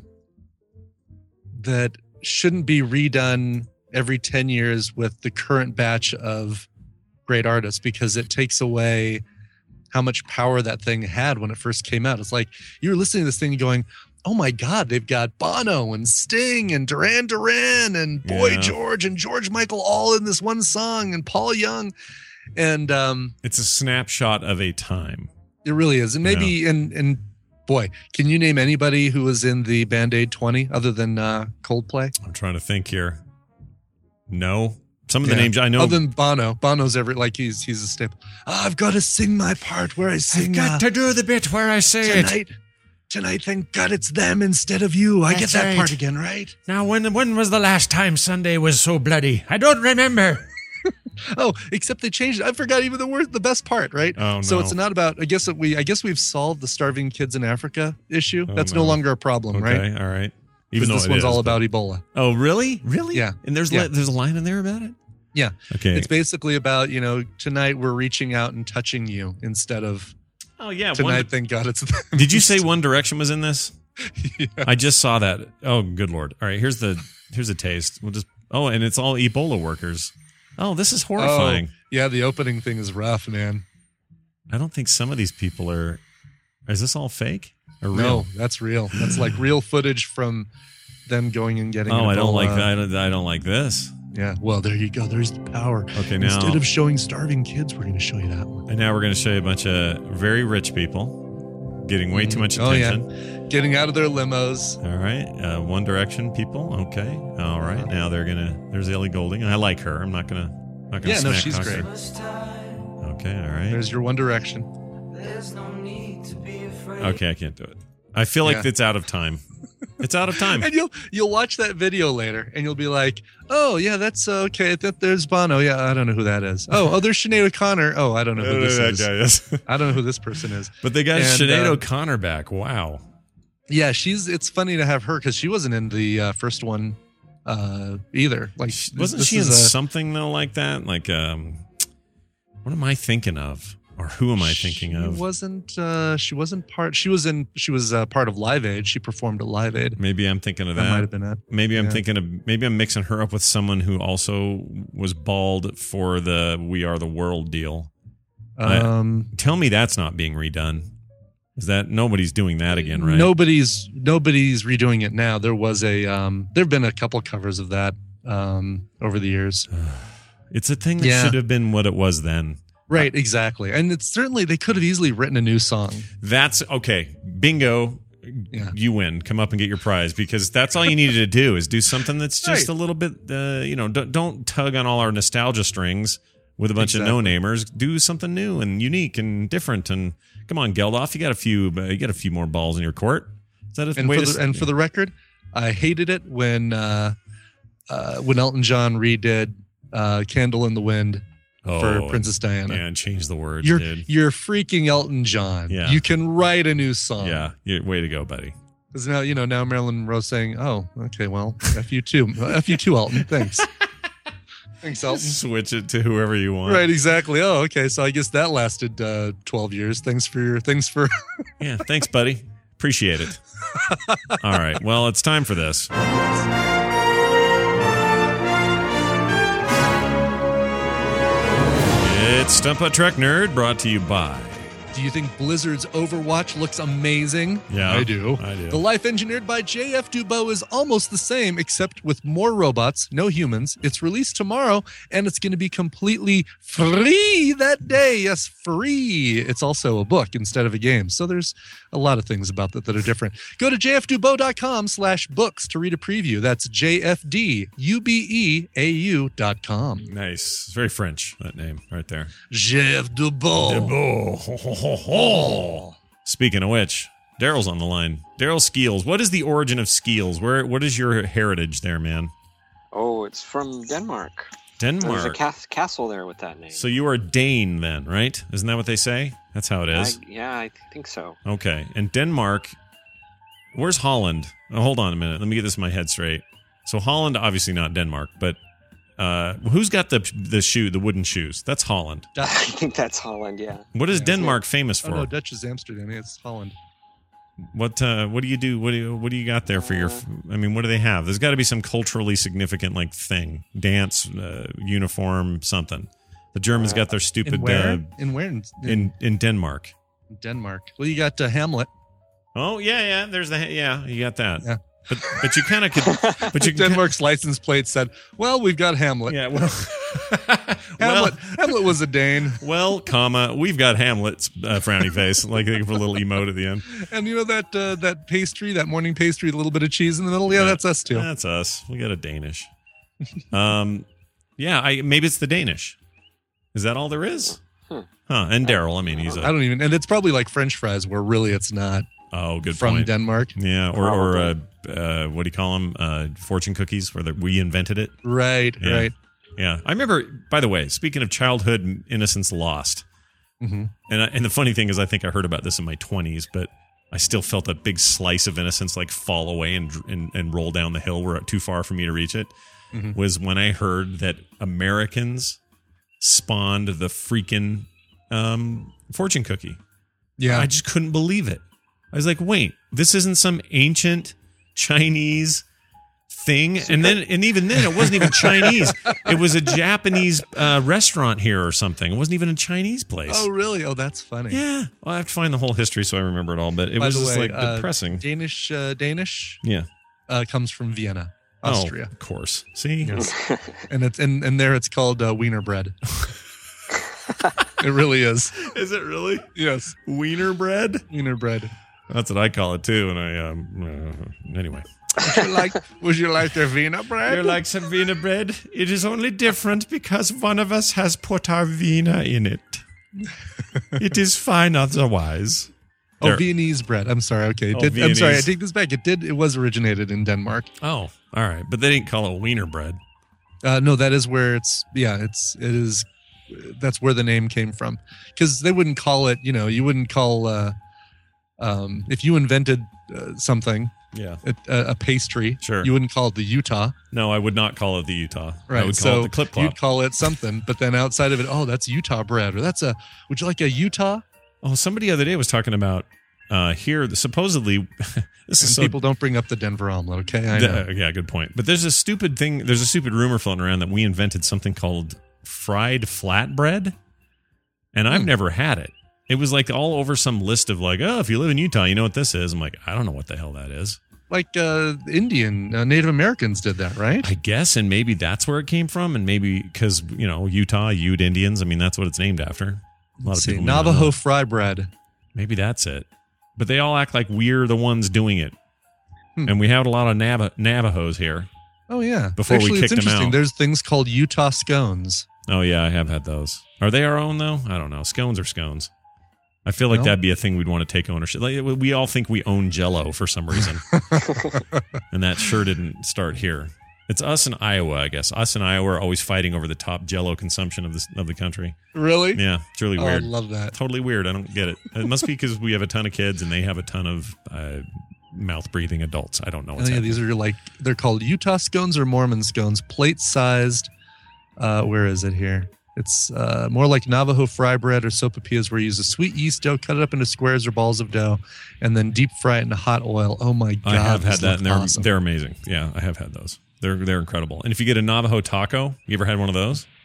that shouldn't be redone every ten years with the current batch of great artists, because it takes away how much power that thing had when it first came out. It's like you're listening to this thing and going, oh my God, they've got Bono and Sting and Duran Duran and Boy Yeah. George and George Michael all in this one song, and Paul Young. And um, It's a snapshot of a time. it really is. And maybe, and, and boy, can you name anybody who was in the Band-Aid twenty other than uh, Coldplay? I'm trying to think here. No. Some of the Yeah. names I know. Other than Bono. Bono's every, like he's he's a staple. "Oh, I've got to sing my part where I sing uh, do the bit where I say tonight. Tonight, thank God it's them instead of you. I get That's that right. part again, right? Now, when when was the last time Sunday was so bloody? I don't remember. Oh, except they changed it. I forgot even the word, the best part, right? Oh, So no. it's not about. I guess that we. I guess we've solved the starving kids in Africa issue. Oh, That's no. no longer a problem, Okay, right? all right. Because Even though this it one's is, all but- about Ebola. Oh, really? Really? Yeah. And there's Yeah. li- there's a line in there about it. Yeah. Okay. It's basically about, you know, tonight we're reaching out and touching you instead of oh yeah. tonight. One, Thank God it's them. did you say One Direction was in this? Yeah. I just saw that. Oh, good lord! All right, here's the here's a taste. We'll just. Oh, and it's all Ebola workers. Oh, this is horrifying. Oh, yeah, the opening thing is rough, man. I don't think some of these people are. Is this all fake or real? No, that's real. That's like real footage from them going and getting. Oh, an I don't Ebola. like that. I don't, I don't like this. Yeah. Well, there you go. There's the power. Okay, now Instead of showing starving kids, we're going to show you that one. and now we're going to show you a bunch of very rich people getting way too much Oh, yeah. attention. Getting out of their limos. All right, uh, One Direction people. Okay, all right. Now they're gonna. There's Ellie Goulding. I like her. I'm not gonna. Not gonna Yeah, no, smack she's talk great. her. Okay, all right. There's your One Direction. Okay, I can't do it. I feel like Yeah. it's out of time. It's out of time. And you'll you'll watch that video later, and you'll be like, "Oh yeah, that's uh, okay. That there's Bono. Yeah, I don't know who that is. Oh, oh, there's Sinead O'Connor. Oh, I don't know who this is. is. I don't know who this person is. But they got And, Sinead uh, O'Connor back. Wow. Yeah, she's. It's funny to have her because she wasn't in the uh, first one uh, either. Like, Wasn't this she in is a- something though like that? Like, um, what am I thinking of, or who am I thinking she of? Wasn't uh, she wasn't part? She was in. She was uh, part of Live Aid. She performed at Live Aid. Maybe I'm thinking of That that. might have been it. Maybe I'm Yeah. thinking of. Maybe I'm mixing her up with someone who also was bald for the "We Are the World" deal. I- Um, Tell me that's not being redone. Is that nobody's doing that again, right? Nobody's nobody's redoing it now. There was a. Um, there've been a couple covers of that um, over the years. It's a thing that Yeah. should have been what it was then. Right, exactly. And it's certainly they could have easily written a new song. That's okay. Bingo. Yeah. You win. Come up and get your prize because that's all you needed to do is do something that's just Right. a little bit, uh, you know, don't, don't tug on all our nostalgia strings with a bunch Exactly. of no-namers. Do something new and unique and different. And come on, Geldof, you got a few, uh, you got a few more balls in your court. Is that a And way for to? the, and for the record, I hated it when uh, uh, when Elton John redid uh, "Candle in the Wind" for Oh, Princess Diana. yeah, and change the words, You're dude. you're freaking Elton John. Yeah. You can write a new song. Yeah, yeah, way to go, buddy. Because now you know now Marilyn Monroe saying, "Oh, okay, well, F you too, F you too, Elton. Thanks, thanks, Elton." Switch it to whoever you want. Right, exactly. Oh, okay. So I guess that lasted uh, twelve years. Thanks for your thanks for. Yeah, thanks, buddy. Appreciate it. All right. Well, it's time for this. It's Stump a Trek Nerd, brought to you by Do you think Blizzard's Overwatch looks amazing? Yeah, I do. I do. The life engineered by J F. Dubois is almost the same, except with more robots, no humans. It's released tomorrow, and it's going to be completely free that day. Yes, free. It's also a book instead of a game. So there's a lot of things about that that are different. Go to jfdubeau.com slash books to read a preview. That's J F D U B E A U dot com. Nice. It's very French, that name right there. J F. Dubeau. Speaking of which, Daryl's on the line. Daryl Skeels. What is the origin of Skeels? Where? What is your heritage there, man? Oh, it's from Denmark. Denmark. There's a ca- castle there with that name. So you are Dane then, right? Isn't that what they say? That's how it is. I, yeah, I think so. Okay. And Denmark, where's Holland? Oh, hold on a minute. Let me get this in my head straight. So Holland, obviously not Denmark, but uh, who's got the the shoe, the wooden shoes? That's Holland. I think that's Holland, yeah. What is Yeah. Denmark famous for? Oh, no, Dutch is Amsterdam. It's Holland. What uh, what do you do? What do you, what do you got there for your? I mean, what do they have? There's got to be some culturally significant like thing, dance, uh, uniform, something. The Germans got their stupid In where? uh, in where? In, in in Denmark. Denmark. Well, you got uh, Hamlet. Oh yeah, yeah. There's the yeah. You got that. Yeah. But but you kind of could. But you Denmark's license plate said, "Well, we've got Hamlet." Yeah. Well. Hamlet. well, Hamlet was a Dane. well, comma. We've got Hamlet's uh, frowny face, like they give a little emote at the end. And you know that uh, that pastry, that morning pastry, a little bit of cheese in the middle. Yeah, Yeah. that's us too. That's us. We got a Danish. um, yeah. I maybe it's the Danish. Is that all there is? Huh. And Daryl. I mean, he's a. I don't even, and it's probably like French fries, where really it's not Oh, good from point. Denmark. Yeah, or or uh, uh, what do you call them? Uh, fortune cookies, where the, we invented it. Right, Yeah. right. Yeah, I remember. By the way, speaking of childhood innocence lost, Mhm. and I, and the funny thing is, I think I heard about this in my twenties, but I still felt a big slice of innocence like fall away and and, and roll down the hill. Were too far for me to reach it. Mhm. Was when I heard that Americans spawned the freaking um, fortune cookie. Yeah. I just couldn't believe it. I was like, wait, this isn't some ancient Chinese thing. And then, and even then, it wasn't even Chinese. It was a Japanese uh, restaurant here or something. It wasn't even a Chinese place. Oh, really? Oh, that's funny. Yeah. Well, I have to find the whole history so I remember it all, but it By was the just way, like uh, depressing. Danish, uh, Danish, Yeah. uh, comes from Vienna, Austria. Oh, of course. See? Yes. and it's and, and there it's called uh, Wiener bread. It really is. Is it really? Yes, Wiener bread? Wiener bread. That's what I call it too. And I, um, uh, anyway. Would you like? Would you like the Wiener bread? You're like some Wiener bread. It is only different because one of us has put our Wiener in it. It is fine otherwise. Oh, There- Viennese bread. I'm sorry. Okay, it Oh, did, I'm sorry. I Viennese. take this back. It did. It was originated in Denmark. Oh, all right. But they didn't call it Wiener bread. Uh, no, that is where it's. Yeah, it's. It is. That's where the name came from. Because they wouldn't call it. You know, you wouldn't call. Uh, um, if you invented uh, something, Yeah. a, a pastry, Sure. you wouldn't call it the Utah. No, I would not call it the Utah. Right. I would call so it the Clip Clop. you'd call it something, but then outside of it, oh, that's Utah bread, or that's a. Would you like a Utah? Oh, somebody the other day was talking about uh, here, supposedly, this And is so people don't bring up the Denver omelet. Okay, I know. Uh, yeah, good point. But there's a stupid thing. There's a stupid rumor floating around that we invented something called fried flatbread, and I've Hmm. never had it. It was like all over some list of like, oh, if you live in Utah, you know what this is. I'm like, I don't know what the hell that is. Like uh, Indian uh, Native Americans did that, right? I guess, and maybe that's where it came from, and maybe because you know Utah, Ute Indians. I mean, that's what it's named after. A lot Let's of see, people may not Navajo know. fry bread. Maybe that's it. But they all act like we're the ones doing it, Hmm. and we have a lot of Nav- Navajos here. Oh yeah. Before we Actually, it's kicked 'em interesting. out. There's things called Utah scones. Oh yeah, I have had those. Are they our own though? I don't know. Scones or scones. I feel like No. that'd be a thing we'd want to take ownership. Like we all think we own Jell-O for some reason, and that sure didn't start here. It's us in Iowa, I guess. Us in Iowa are always fighting over the top Jell-O consumption of this of the country. Really? Yeah, it's really Oh, I weird. love that. Totally weird. I don't get it. It must be because we have a ton of kids and they have a ton of uh, mouth breathing adults. I don't know. Oh, What's yeah, happening. these are like they're called Utah scones or Mormon scones, plate sized. Uh, where is it here? It's uh, more like Navajo fry bread or sopapillas, where you use a sweet yeast dough, cut it up into squares or balls of dough, and then deep fry it in hot oil. Oh my god! I have had these that, look and they're awesome. they're amazing. Yeah, I have had those. They're they're incredible. And if you get a Navajo taco, you ever had one of those?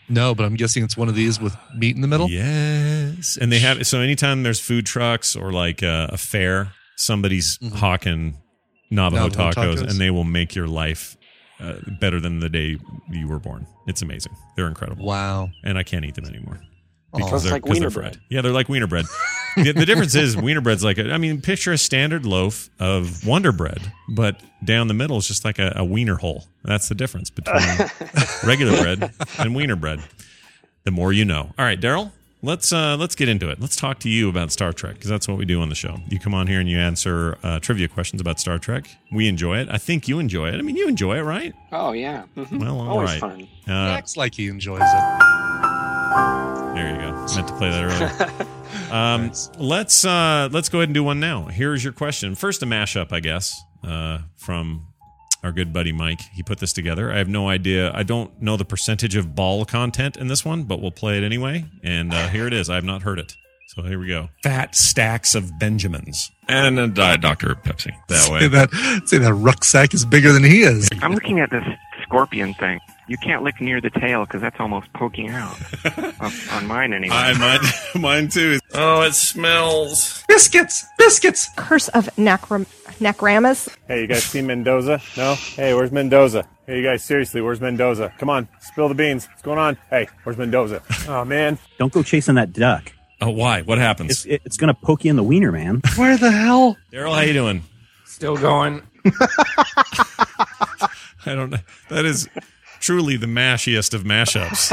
No, but I'm guessing it's one of these with meat in the middle. Yes. And they have, so anytime there's food trucks or like a, a fair, somebody's Mhm. hawking Navajo, Navajo tacos, tacos. and they will make your life uh, better than the day you were born. It's amazing. They're incredible. Wow. And I can't eat them anymore. Oh. Because It's they're, like 'cause they're Wiener fried. bread. Yeah, they're like Wiener bread. the, the difference is Wiener bread's like, a, I mean, picture a standard loaf of Wonder Bread, but down the middle is just like a, a Wiener hole. That's the difference between regular bread and Wiener bread. The more you know. All right, Daryl, let's uh, let's get into it. Let's talk to you about Star Trek because that's what we do on the show. You come on here and you answer uh, trivia questions about Star Trek. We enjoy it. I think you enjoy it. I mean, you enjoy it, right? Oh yeah. Mhm. Well, all Always right. fun. Uh, Acts like he enjoys it. there you go. Meant to play that earlier. Um, Nice. let's uh, let's go ahead and do one now. Here's your question. First, a mashup, I guess, uh, from our good buddy Mike. He put this together. I have no idea. I don't know the percentage of ball content in this one, but we'll play it anyway. And uh, here it is. I have not heard it. So here we go. Fat stacks of Benjamins. And a Diet Doctor Pepsi. That Say way. that, say that rucksack is bigger than he is. I'm looking at this scorpion thing. You can't lick near the tail because that's almost poking out. on, on mine, anyway. I mine, mine too. Oh, it smells. Biscuits! Biscuits! Curse of Necram- Necramus. Hey, you guys see Mendoza? No? Hey, where's Mendoza? Hey, you guys, seriously, where's Mendoza? Come on, spill the beans. What's going on? Hey, where's Mendoza? Oh, man. Don't go chasing that duck. Oh, why? What happens? It's, it, it's going to poke you in the wiener, man. Where the hell? Daryl, how you doing? Still going. I don't know. That is truly the mashiest of mashups.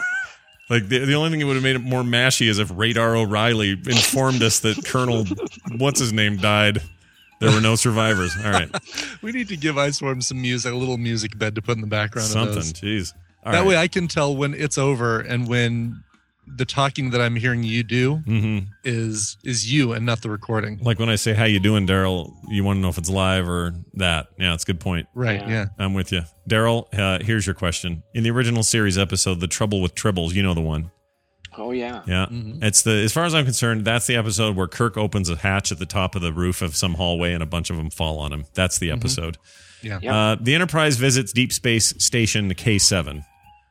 Like the, the only thing that would have made it more mashy is if Radar O'Reilly informed us that Colonel what's his name died. There were no survivors. All right, We need to give Iceworm some music, a little music bed to put in the background something. of those. Jeez. All that right. way I can tell when it's over and when the talking that I'm hearing you do Mhm. is is you and not the recording. Like when I say "How you doing, Daryl?" You want to know if it's live or that. Yeah, it's a good point. Right, yeah. I'm with you, Daryl. Uh, here's your question. In the original series episode, "The Trouble with Tribbles," you know the one. Oh yeah. Yeah, Mhm. it's the as far as I'm concerned, that's the episode where Kirk opens a hatch at the top of the roof of some hallway and a bunch of them fall on him. That's the episode. Yeah. Yep. Uh, the Enterprise visits Deep Space Station K seven.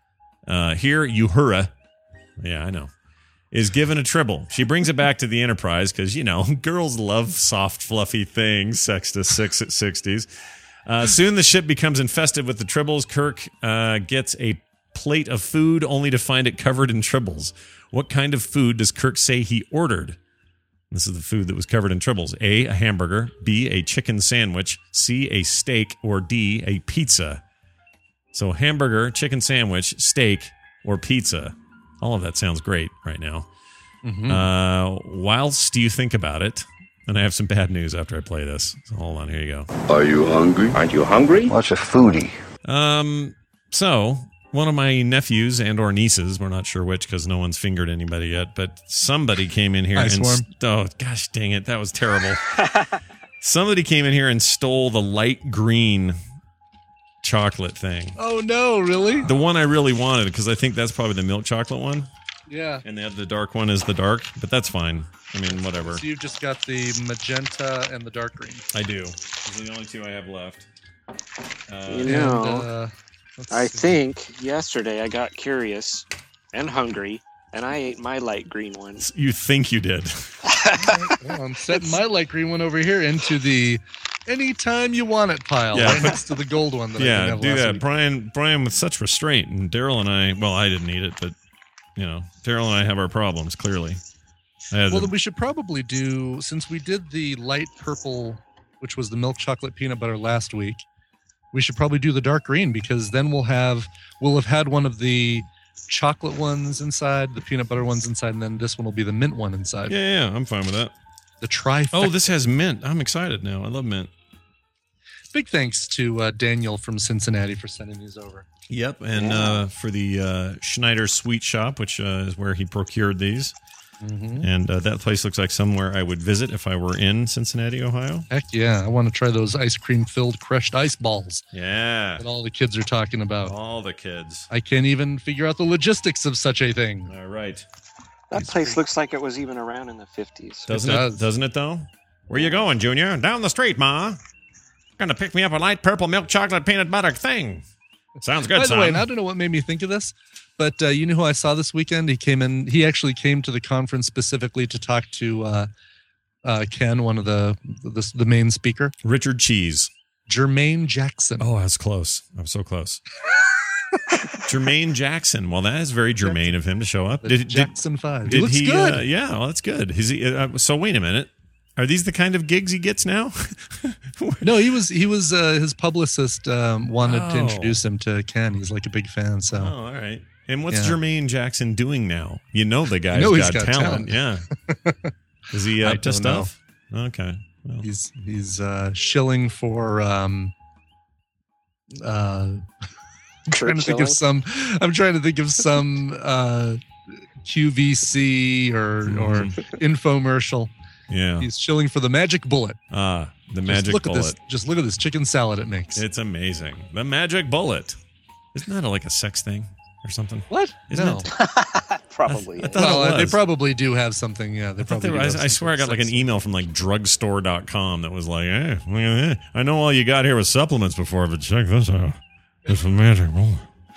Uh, here, Uhura, yeah, I know, is given a tribble. She brings it back to the Enterprise because, you know, girls love soft, fluffy things, sex to six at sixties. Uh, soon the ship becomes infested with the tribbles. Kirk uh, gets a plate of food only to find it covered in tribbles. What kind of food does Kirk say he ordered? This is the food that was covered in tribbles. A, a hamburger. B, a chicken sandwich. C, a steak. Or D, a pizza. So hamburger, chicken sandwich, steak, or pizza. All of that sounds great right now. Mhm. Uh, whilst you think about it, and I have some bad news after I play this. So hold on, here you go. Are you hungry? Aren't you hungry? What's a foodie? Um, so one of my nephews and or nieces, we're not sure which because no one's fingered anybody yet, but somebody came in here Ice and worm. oh gosh dang it, that was terrible. Somebody came in here and stole the light green chocolate thing. Oh no, really? The one I really wanted because I think that's probably the milk chocolate one. Yeah. And the, the dark one is the dark, but that's fine. I mean, whatever. So you've just got the magenta and the dark green. I do. Those are the only two I have left. Uh, You know, And, uh, let's I see. think yesterday I got curious and hungry, and I ate my light green one. you think you did. Well, I'm setting my light green one over here into the anytime you want it pile, Yeah. right next to the gold one that I Yeah, didn't have do last that. week. Brian Brian with such restraint. And Daryl and I, well, I didn't eat it, but, you know, Daryl and I have our problems, clearly. I had Well, the- then we should probably do, since we did the light purple, which was the milk chocolate peanut butter last week, we should probably do the dark green because then we'll have we'll have had one of the chocolate ones inside, the peanut butter ones inside, and then this one will be the mint one inside. yeah, yeah, I'm fine with that. The trifecta. Oh, this has mint. I'm excited now. I love mint. Big thanks to uh, Daniel from Cincinnati for sending these over. Yep, and uh, for the uh, Schneider Sweet Shop, which uh, is where he procured these. Mhm. And uh, that place looks like somewhere I would visit if I were in Cincinnati, Ohio. Heck yeah, I want to try those ice cream filled crushed ice balls Yeah. that all the kids are talking about. All the kids. I can't even figure out the logistics of such a thing. All right. That place looks like it was even around in the fifties. Doesn't It it? does. Doesn't it, though? Where you going, Junior? Down the street, Ma. Gonna pick me up a light purple milk chocolate peanut butter thing. Sounds good, By the son. way, and I don't know what made me think of this, But uh, you know who I saw this weekend? He came in. He actually came to the conference specifically to talk to uh, uh, Ken, one of the, the the main speaker, Richard Cheese, Jermaine Jackson. Oh, I was close. I'm so close. Jermaine Jackson. Well, that is very germane of him to show up. The Did, Jackson did, Five. He Did looks he? good. Uh, yeah, well, that's good. Is he? Uh, so wait a minute. Are these the kind of gigs he gets now? No, he was. He was. Uh, his publicist um, wanted Oh. to introduce him to Ken. He's like a big fan. So. Oh, all right. And what's Yeah. Jermaine Jackson doing now? You know the guy's know got, he's got talent. talent. Yeah. Is he I up to don't know. stuff? Okay. Well, He's he's uh, shilling for. Um, uh, I'm trying to think of some. I'm trying to think of some uh, Q V C or or infomercial. yeah. He's shilling for the magic bullet. Ah, the Just magic look bullet. at this. Just look at this chicken salad it makes. It's amazing. The magic bullet. Isn't that a, like a sex thing or something? What? Isn't No. it? Probably. I thought Well, it uh, they was. probably do have something. Yeah, they I, thought probably. they were- do I, have I swear I got something like an email from like drugstore dot com that was like, hey, look at this. I know all you got here was supplements before, but check this out. It's a magic bullet.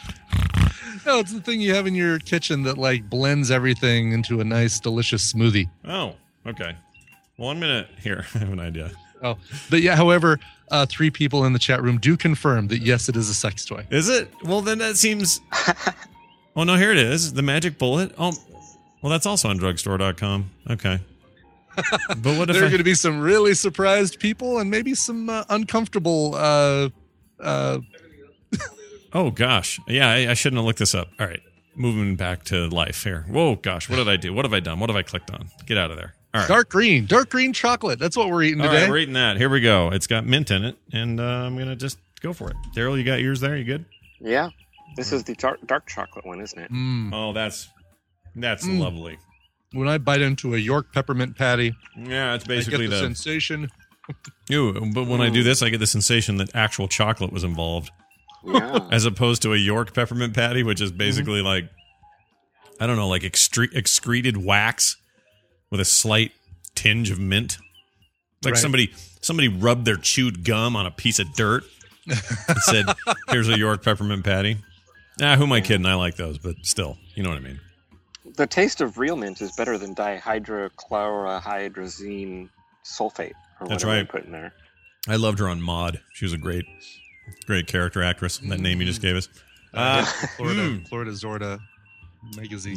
No, it's the thing you have in your kitchen that like blends everything into a nice, delicious smoothie. Oh, okay. Well, I'm going to, here, I have an idea. Oh, but yeah. However, uh, three people in the chat room do confirm that yes, it is a sex toy. Is it? Well, then that seems. Oh, no, here it is. The magic bullet. Oh, well, that's also on drugstore dot com. Okay. But what if There are I- going to be some really surprised people and maybe some uh, uncomfortable. Uh, uh, Oh, gosh. Yeah, I, I shouldn't have looked this up. All right. Moving back to life here. Whoa, gosh. What did I do? What have I done? What have I clicked on? Get out of there. All right. Dark green, dark green chocolate. That's what we're eating All today. right, we're eating that. Here we go. It's got mint in it, and uh, I'm going to just go for it. Daryl, you got yours there? You good? Yeah. This is the dark, dark chocolate one, isn't it? Mm. Oh, that's that's Mm. lovely. When I bite into a York peppermint patty, Yeah, it's I basically get the, the. sensation. Ew, but when I do this, I get the sensation that actual chocolate was involved, Yeah. as opposed to a York peppermint patty, which is basically like, I don't know, like excre- excreted wax with a slight tinge of mint. It's like Right. somebody somebody rubbed their chewed gum on a piece of dirt and said, "Here's a York peppermint patty." Ah, who am I kidding? I like those, but still, you know what I mean. The taste of real mint is better than dihydrochlorohydrazine sulfate, or That's whatever right. they put in there. I loved her on Maude. She was a great, great character actress. That name you just gave us. Uh, Florida, mm. Florida Zorda magazine.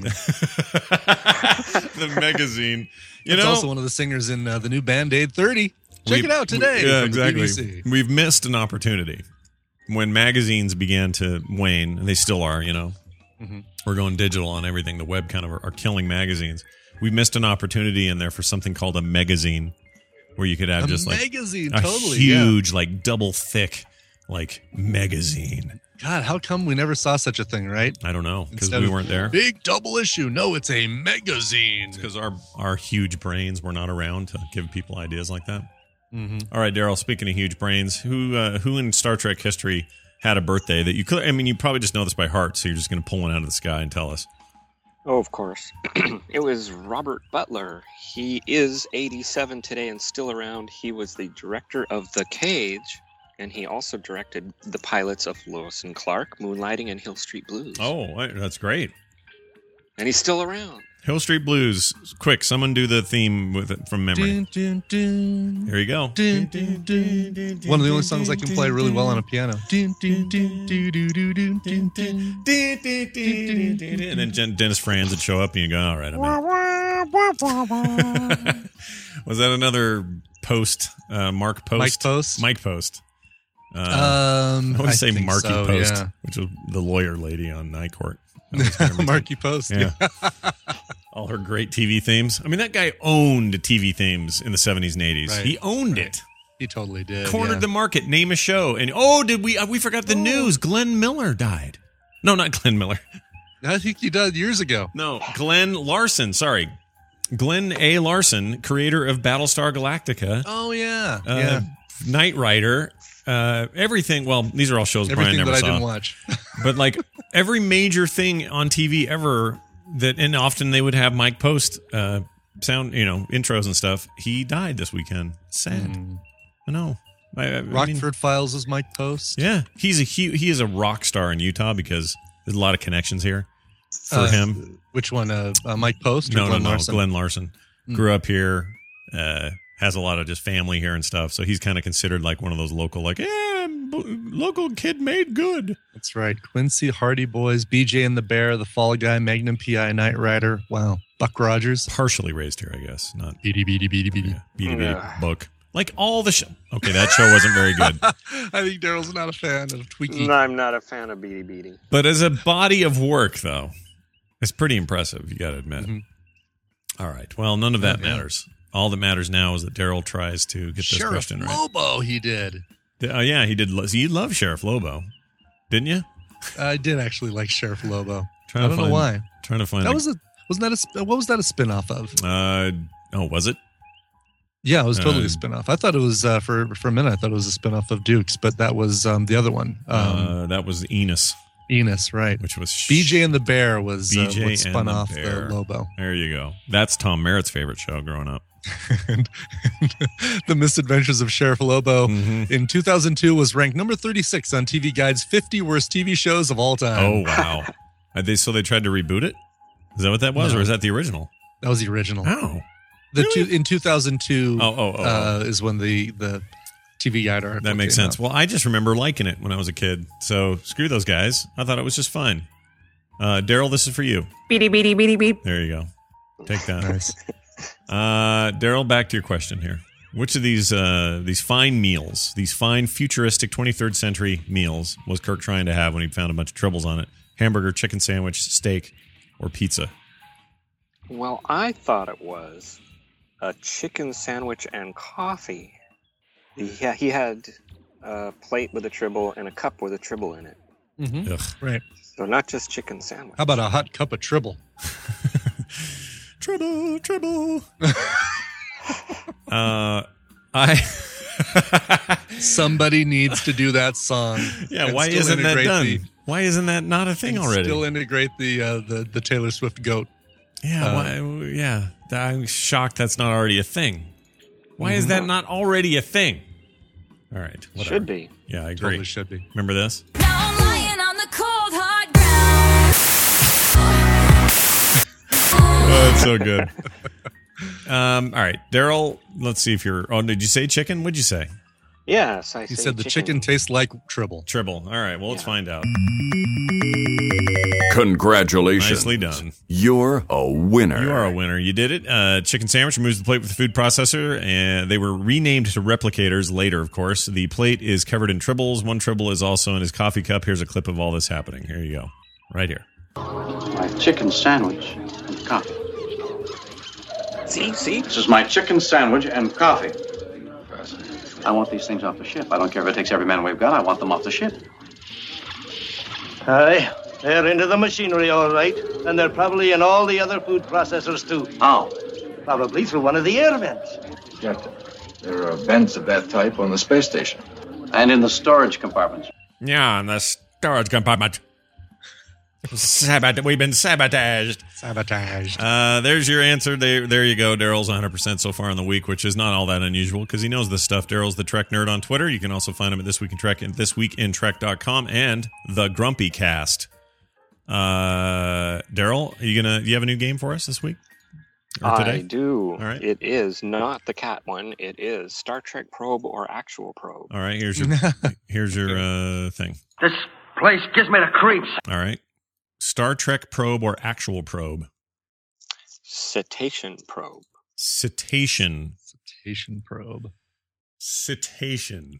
The magazine. You It's know, also one of the singers in uh, the new Band Aid thirty. Check we- it out today. we- yeah, from the exactly. B B C. We've missed an opportunity when magazines began to wane, and they still are. You know, Mhm. we're going digital on everything. The web kind of are, are killing magazines. We missed an opportunity in there for something called a magazine, where you could have A just like magazine, a totally, yeah. huge, like double thick, like magazine. God, how come we never saw such a thing, right? I don't know because Instead we of weren't there. Big double issue. No, it's a magazine. Because our our huge brains were not around to give people ideas like that. Mm-hmm. All right, Daryl. Speaking of huge brains, who uh, who in Star Trek history had a birthday that you could? I mean, you probably just know this by heart, so you're just going to pull one out of the sky and tell us. Oh, of course. It was Robert Butler. He is eighty-seven today and still around. He was the director of The Cage, and he also directed the pilots of Lois and Clark, Moonlighting, and Hill Street Blues. Oh, that's great. And he's still around. Hill Street Blues. Quick, someone do the theme with it from memory. Dun, dun, dun. Here you go. Dun, dun, dun, dun, One of the only songs I can play really well on a piano. Dun, dun, dun, dun, dun, dun, dun, dun, dun. And then Jen- Dennis Franz would show up, and you go, "All right, I'm in." Was that another Post? Uh, Mark Post. Mike Post? Mike Post. Uh, Um, I always I say think Marky so, Post, yeah. which was the lawyer lady on Night Court. That was everything. Marky Post. Yeah. All her great T V themes. I mean, that guy owned T V themes in the seventies and eighties. Right. He owned it. He totally did. Cornered yeah. the market. Name a show. And oh, did we? Uh, we forgot the news. Glenn Miller died. No, not Glenn Miller. I think he died years ago. No, Glenn Larson. Sorry, Glenn A. Larson, creator of Battlestar Galactica, Oh yeah, uh, yeah. Knight Rider, uh, everything. Well, these are all shows Everything Brian never that I saw. didn't watch. But like every major thing on T V ever that, and often they would have Mike Post uh, sound, you know, intros and stuff. He died this weekend. Sad. Mm. I know. I, I mean, Rockford Files is Mike Post. yeah, he's a he, he is a rock star in Utah because there's a lot of connections here. for Uh, him. Which one? Uh, uh, Mike Post or No, Glenn no, no. Larson? Glenn Larson Hmm. grew up here, uh, has a lot of just family here and stuff. So he's kind of considered like one of those local, like, yeah, b- local kid made good. That's right. Quincy, Hardy Boys, B J and the Bear, The Fall Guy, Magnum P I, Knight Rider. Wow. Buck Rogers. Partially raised here, I guess. Not beady, beady, beady, beady. Yeah, beady, beady, Yeah. book. Like all the show. Okay, that show wasn't very good. I think Daryl's not a fan of Tweaky. No, I'm not a fan of Beady Beady. But as a body of work, though, it's pretty impressive, you got to admit. Mm-hmm. All right. Well, none of that Yeah, yeah. matters. All that matters now is that Daryl tries to get this Sheriff question right. Lobo, he did. Oh, yeah, he did. lo- So you love Sheriff Lobo, didn't you? I did actually like Sheriff Lobo. Trying I to don't know find- why. Trying to find That the- was a wasn't that a sp- what was that a spin-off of? Uh, oh, was it? Yeah, it was totally Uh, a spin-off. I thought it was uh, for for a minute. I thought it was a spin-off of Dukes, but that was um, the other one. Um, uh, that was Enos. Enos, right? Which was B J and the Bear was uh, B J what spun and the off Bear. the Lobo. There you go. That's Tom Merritt's favorite show growing up. and The Misadventures of Sheriff Lobo Mm-hmm. in two thousand two was ranked number thirty-six on T V Guide's fifty worst T V shows of all time. Oh, wow. Are they, so they tried to reboot it? Is that what that was, No. or is that the original? That was the original. Oh. The two, in two thousand two Oh, oh, oh, uh, is when the, the T V Guide article That makes came sense. out. Well, I just remember liking it when I was a kid. So screw those guys. I thought it was just fine. Uh, Daryl, this is for you. Beady, beady, beady, beep. There you go. Take that. Nice. Uh, Daryl, back to your question here. Which of these uh, these fine meals, these fine futuristic twenty-third century meals, was Kirk trying to have when he found a bunch of tribbles on it? Hamburger, chicken sandwich, steak, or pizza? Well, I thought it was a chicken sandwich and coffee. He, he had a plate with a tribble and a cup with a tribble in it. Mhm. Ugh. Right. So not just chicken sandwich. How about a hot cup of Tribble? Trouble, trouble. uh, I. Somebody needs to do that song. Yeah, and why still isn't that integrate done? the- Why isn't that not a thing and already? Still integrate the uh, the the Taylor Swift goat. Yeah, Uh, why, yeah. I'm shocked that's not already a thing. Why is that not already a thing? All right, whatever. Should be. Yeah, I agree. Totally should be. Remember this? Oh, that's so good. Um, all right, Daryl. Let's see if you're. Oh, did you say chicken? What'd you say? Yes, I He say said the chicken tastes like Tribble. Tribble. All right. Well, let's find out. Congratulations. Nicely done. You're a winner. You are a winner. You did it. Uh, chicken sandwich removes the plate with the food processor, and they were renamed to replicators later, of course. The plate is covered in tribbles. One tribble is also in his coffee cup. Here's a clip of all this happening. Here you go. Right here. My chicken sandwich and coffee. See, see? This is my chicken sandwich and coffee. I want these things off the ship. I don't care if it takes every man we've got. I want them off the ship. Aye, they're into the machinery all right, and they're probably in all the other food processors too. How? Probably through one of the air vents. Captain, there are vents of that type on the space station. And in the storage compartments. Yeah, in the storage compartment. Sabot- we've been sabotaged. Sabotaged. Uh, there's your answer. There, there you go. Daryl's one hundred percent so far in the week, which is not all that unusual because he knows this stuff. Daryl's the Trek Nerd on Twitter. You can also find him at This Week in Trek and this week in trek dot com and the Grumpy Cast. Uh, Daryl, are you gonna? Do you have a new game for us this week or I today? do. All right. It is not the cat one. It is Star Trek Probe or Actual Probe. All right. Here's your here's your uh, thing. This place gives me the creeps. All right. Star Trek Probe or Actual Probe? Cetacean Probe. Cetacean. Cetacean Probe. Cetacean.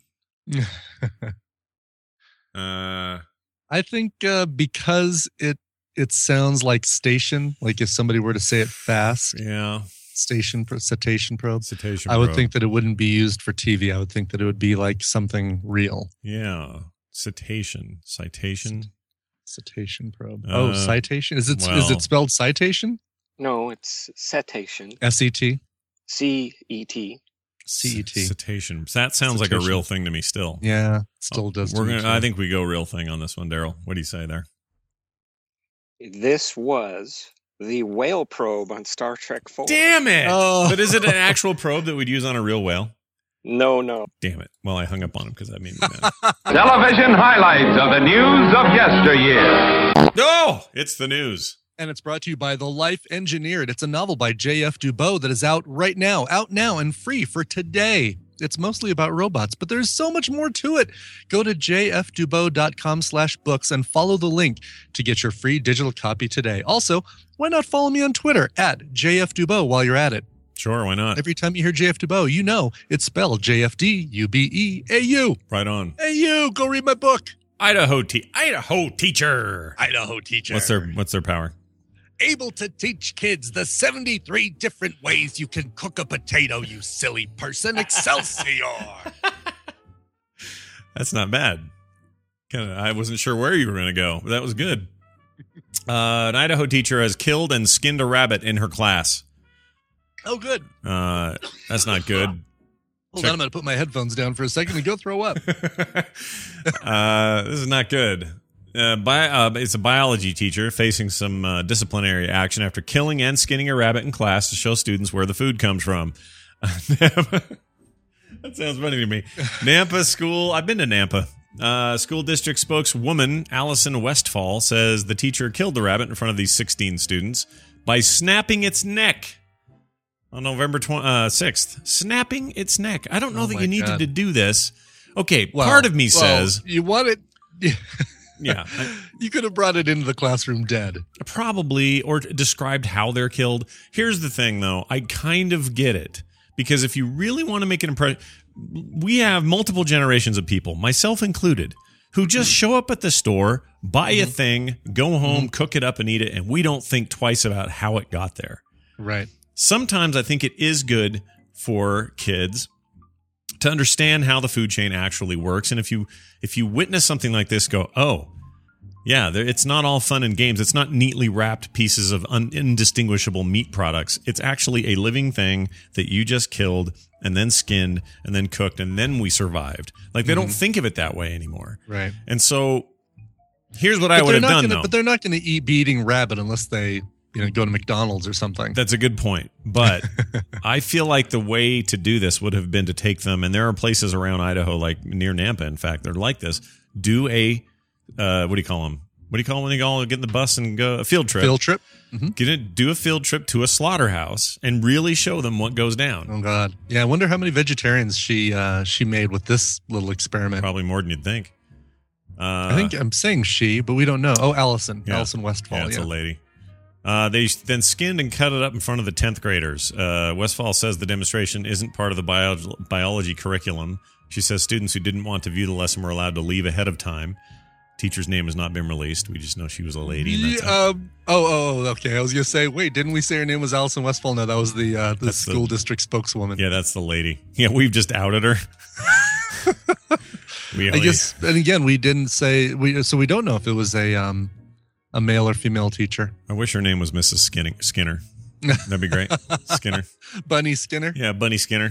uh, I think uh, because it it sounds like station, like if somebody were to say it fast. Yeah. Station pro- cetacean probe. Cetacean I would probe. think that it wouldn't be used for T V. I would think that it would be like something real. Yeah. Citation. Citation. Cetacean probe. Uh, oh, citation. Is it is well- it spelled citation? No, it's Cetacean. S E T. C E T. C E T. Cetacean. That sounds like a Cetacean. real thing to me still. Yeah, it still does. to We're me, gonna too. I think we go real thing on this one, Daryl. What do you say there? This was the whale probe on Star Trek four. Damn it! Oh. But is it an actual probe that we'd use on a real whale? No, no. Damn it. Well, I hung up on him because that made me mad. Television highlights of the news of yesteryear. No! It's the news. And it's brought to you by The Life Engineered. It's a novel by J F Dubow that is out right now, out now and free for today. It's mostly about robots, but there's so much more to it. Go to jfdubow.com slash books and follow the link to get your free digital copy today. Also, why not follow me on Twitter at jfdubow while you're at it? Sure, why not? Every time you hear J F Dubow, you know it's spelled J F D U B E A U. Right on. Hey, you, go read my book. Idaho te- Idaho teacher. Idaho teacher. What's their What's their power? Able to teach kids the seventy-three different ways you can cook a potato, you silly person. Excelsior. That's not bad. Kind of, I wasn't sure where you were going to go, but that was good. Uh, an Idaho teacher has killed and skinned a rabbit in her class. Oh, good. Uh, that's not good. Hold Check- on, I'm going to put my headphones down for a second and go throw up. uh, this is not good. Uh, bi- uh, it's a biology teacher facing some uh, disciplinary action after killing and skinning a rabbit in class to show students where the food comes from. That sounds funny to me. Nampa School. I've been to Nampa. Uh, school district spokeswoman Allison Westfall says the teacher killed the rabbit in front of these sixteen students by snapping its neck on November sixth. Snapping its neck. I don't know Oh that my you needed God. to do this. Okay, Well, part of me well, says... you want it. Yeah. I- You could have brought it into the classroom dead. Probably, or described how they're killed. Here's the thing, though. I kind of get it. Because if you really want to make an impression, we have multiple generations of people, myself included, who just show up at the store, buy a thing, go home, cook it up and eat it, and we don't think twice about how it got there. Right. Sometimes I think it is good for kids to understand how the food chain actually works. And if you if you witness something like this, go, oh, yeah, there, it's not all fun and games. It's not neatly wrapped pieces of un, indistinguishable meat products. It's actually a living thing that you just killed and then skinned and then cooked and then we survived. Like, they Mhm. don't think of it that way anymore. Right. And so here's what I But would they're have not done, gonna, though. But they're not going to eat be eating rabbit unless they, you know, go to McDonald's or something. That's a good point. But I feel like the way to do this would have been to take them, and there are places around Idaho, like near Nampa, in fact, they're like this. Do a, uh, what do you call them? What do you call them when you all get in the bus and go? A field trip. Field trip. Mm-hmm. Get it, do a field trip to a slaughterhouse and really show them what goes down. Oh, God. Yeah, I wonder how many vegetarians she uh, she made with this little experiment. Probably more than you'd think. Uh, I think I'm saying she, but we don't know. Oh, Allison. Yeah. Allison Westfall. Yeah, it's yeah. a lady. Uh, they then skinned and cut it up in front of the tenth graders. Uh, Westfall says the demonstration isn't part of the bio- biology curriculum. She says students who didn't want to view the lesson were allowed to leave ahead of time. Teacher's name has not been released. We just know she was a lady. And that's Yeah, um, oh, oh, oh, okay. I was going to say, wait, didn't we say her name was Allison Westfall? No, that was the uh, the That's school the- district spokeswoman. Yeah, that's the lady. Yeah, we've just outed her. we I only- guess, and again, we didn't say, we so we don't know if it was a um a male or female teacher. I wish her name was Missus Skinner. Skinner. That'd be great. Skinner. Bunny Skinner. Yeah, Bunny Skinner.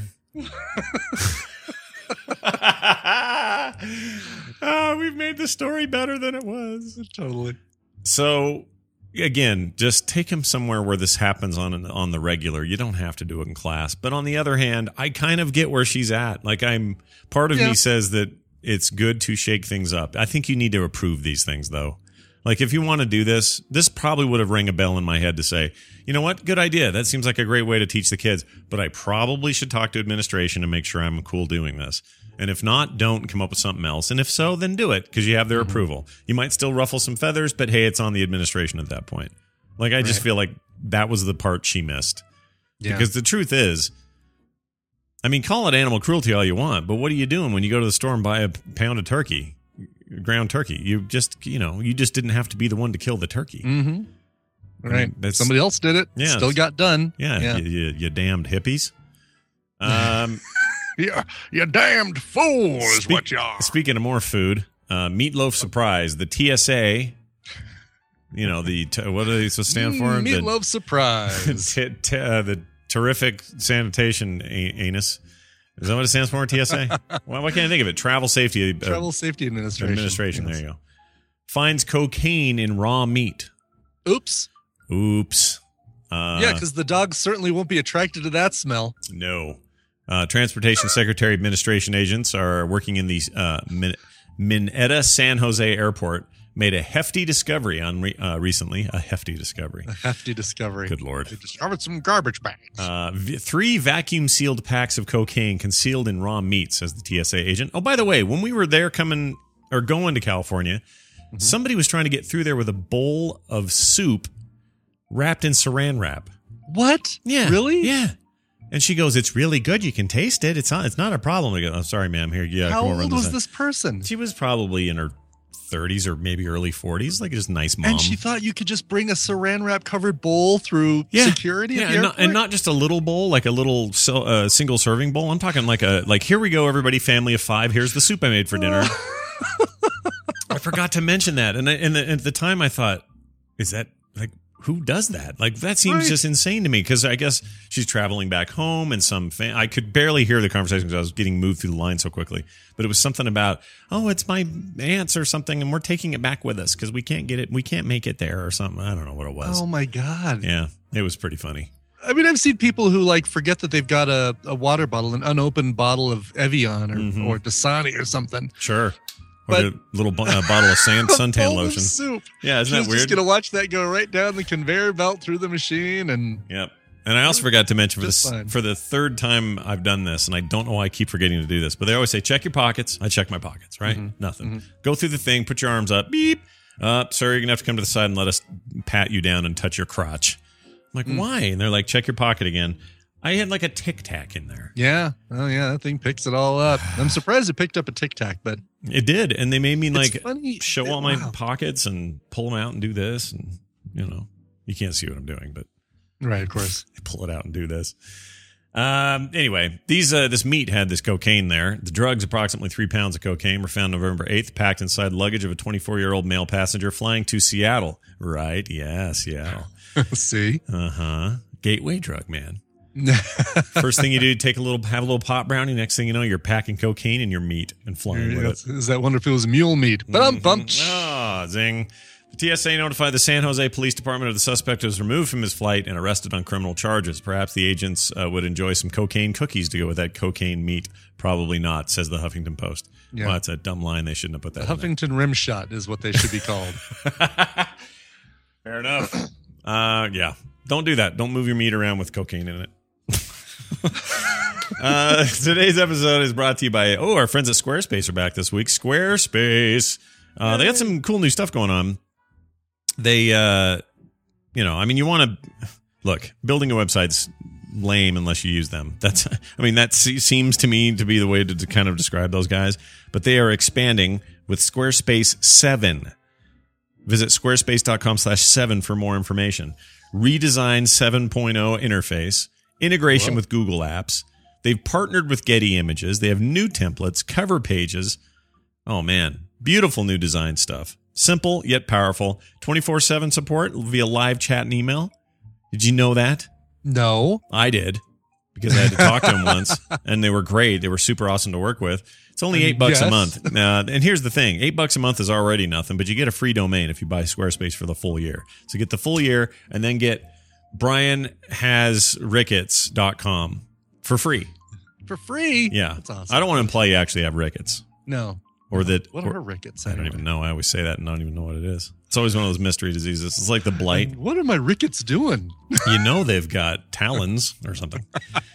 Oh, we've made the story better than it was. Totally. So, again, just take him somewhere where this happens on an, on the regular. You don't have to do it in class. But on the other hand, I kind of get where she's at. Like, I'm part of Yeah. me says that it's good to shake things up. I think you need to approve these things, though. Like, if you want to do this, this probably would have rang a bell in my head to say, you know what? Good idea. That seems like a great way to teach the kids. But I probably should talk to administration and make sure I'm cool doing this. And if not, don't come up with something else. And if so, then do it because you have their Mm-hmm. approval. You might still ruffle some feathers, but hey, it's on the administration at that point. Like, I just Right. feel like that was the part she missed. Yeah. Because the truth is, I mean, call it animal cruelty all you want, but what are you doing when you go to the store and buy a pound of turkey, ground turkey? You just, you know, you just didn't have to be the one to kill the turkey. Mm-hmm. I Right. mean, that's- Somebody else did it. Yeah. Still got done. Yeah, Yeah. You, you, you damned hippies. Um, Yeah. You damned fool is Speak- what you are. Speaking of more food, uh, Meatloaf Surprise, the T S A, you know, the, t- what do they supposed to stand for? Mm, The- Meatloaf surprise. t- t- uh, the Terrific Sanitation a- Anus. Is that what it stands for, T S A? why, why can't I think of it? Travel Safety uh, Travel Safety Administration. Administration. Yes. There you go. Finds cocaine in raw meat. Oops. Oops. Uh, Yeah, because the dogs certainly won't be attracted to that smell. No. Uh, Transportation Secretary Administration agents are working in the uh, Min- Mineta San Jose Airport made a hefty discovery on re- uh, recently. A hefty discovery. A hefty discovery. Good Lord. They discovered some garbage bags. Uh, v- three vacuum-sealed packs of cocaine concealed in raw meat, says the T S A agent. Oh, by the way, when we were there coming or going to California, mm-hmm. somebody was trying to get through there with a bowl of soup wrapped in saran wrap. What? Yeah. Really? Yeah. And she goes, "It's really good. You can taste it. It's not. It's not a problem." I go, "I'm sorry, ma'am. Here, yeah." How come over old on was side." this person? She was probably in her thirties or maybe early forties, like just nice mom. And she thought you could just bring a saran wrap covered bowl through yeah. security. Yeah, at the and, not, airport? and not just a little bowl, like a little so, uh, single serving bowl. I'm talking like a like here we go, everybody, family of five. Here's the soup I made for dinner. I forgot to mention that, and, I, and, the, and at the time I thought, is that like. Who does that? Like, that seems right. just insane to me because I guess she's traveling back home and some fan. I could barely hear the conversation because I was getting moved through the line so quickly. But it was something about, oh, it's my aunt's or something, and we're taking it back with us because we can't get it. We can't make it there or something. I don't know what it was. Oh, my God. Yeah, it was pretty funny. I mean, I've seen people who like forget that they've got a, a water bottle, an unopened bottle of Evian or, Mhm. or Dasani or something. Sure. Or But- a little bo- uh, bottle of sand, suntan Bowl of lotion. soup. Yeah, isn't She's that weird? just going to watch that go right down the conveyor belt through the machine. And Yep. And I also forgot to mention for Just this fine. for the third time I've done this, and I don't know why I keep forgetting to do this, but they always say check your pockets. I check my pockets, right? Mhm. Nothing. Mhm. Go through the thing, put your arms up, beep. Uh, sir, you're gonna have to come to the side and let us pat you down and touch your crotch. I'm like, Mm. why? And they're like, check your pocket again. I had like a Tic Tac in there. yeah. Oh, yeah. That thing picks it all up. I'm surprised it picked up a Tic Tac, but It did, and they made me It's like funny. show It- all my wow. pockets and pull them out and do this, and you know, you can't see what I'm doing, but right, of course. I pull it out and do this. Um, anyway, these uh, this meat had this cocaine there. The drugs, approximately three pounds of cocaine, were found November eighth, packed inside luggage of a twenty-four-year-old male passenger flying to Seattle. Right? Yeah, Seattle. See? Uh huh. Gateway drug, man. First thing you do, take a little, have a little pot brownie. Next thing you know, you're packing cocaine in your meat and flying with it. Is that wonder if it was mule meat? But I'm bumped. Ah, zing. The T S A notified the San Jose Police Department of the suspect was removed from his flight and arrested on criminal charges. Perhaps the agents uh, would enjoy some cocaine cookies to go with that cocaine meat. Probably not, says the Huffington Post. Yeah. Well, that's a dumb line. They shouldn't have put that in there. Huffington Rim Shot is what they should be called. Fair enough. Uh, yeah. Don't do that. Don't move your meat around with cocaine in it. uh, today's episode is brought to you by, oh, our friends at Squarespace are back this week. Squarespace. Uh, they got some cool new stuff going on. They, uh, you know, I mean, you want to look, building a website's lame unless you use them. That's, I mean, that se- seems to me to be the way to, to kind of describe those guys. But they are expanding with Squarespace seven. Visit squarespace.com slash seven for more information. Redesigned seven point oh interface, integration Whoa. with Google Apps. They've partnered with Getty Images. They have new templates, cover pages. Oh, man. Beautiful new design stuff. Simple yet powerful. twenty-four seven support via live chat and email. Did you know that? No. I did, because I had to talk to them once, and they were great. They were super awesome to work with. It's only eight bucks Yes. a month. Uh, and here's the thing. Eight bucks a month is already nothing, but you get a free domain if you buy Squarespace for the full year. So get the full year and then get brian has ricketts dot com for free. For free? Yeah. That's awesome. I don't want to imply you actually have rickets. No. Or that. What or- are rickets? I don't anyway? even know. I always say that and I don't even know what it is. It's always one of those mystery diseases. It's like the blight. What are my rickets doing? You know they've got talons or something.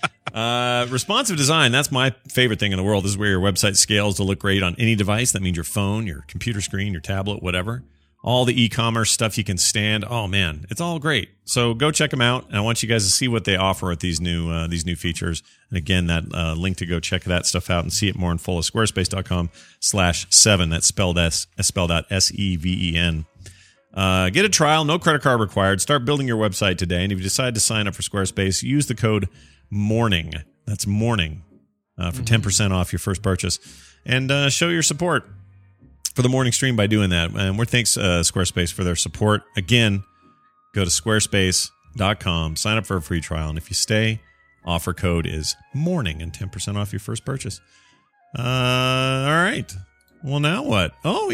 Uh, responsive design, that's my favorite thing in the world. This is where your website scales to look great on any device. That means your phone, your computer screen, your tablet, whatever. All the e-commerce stuff you can stand. Oh, man, it's all great. So go check them out. And I want you guys to see what they offer with these new uh, these new features. And again, that uh, link to go check that stuff out and see it more in full is squarespace.com slash seven. That's spelled S, spelled out S E V E N. Uh, get a trial, no credit card required. Start building your website today. And if you decide to sign up for Squarespace, use the code MORNING. That's MORNING uh, for ten percent off your first purchase. And uh, show your support for the morning stream by doing that. And we're thanks uh, Squarespace for their support. Again, go to squarespace dot com, sign up for a free trial. And if you stay, offer code is MORNING and ten percent off your first purchase. Uh, all right. Well, now what? Oh,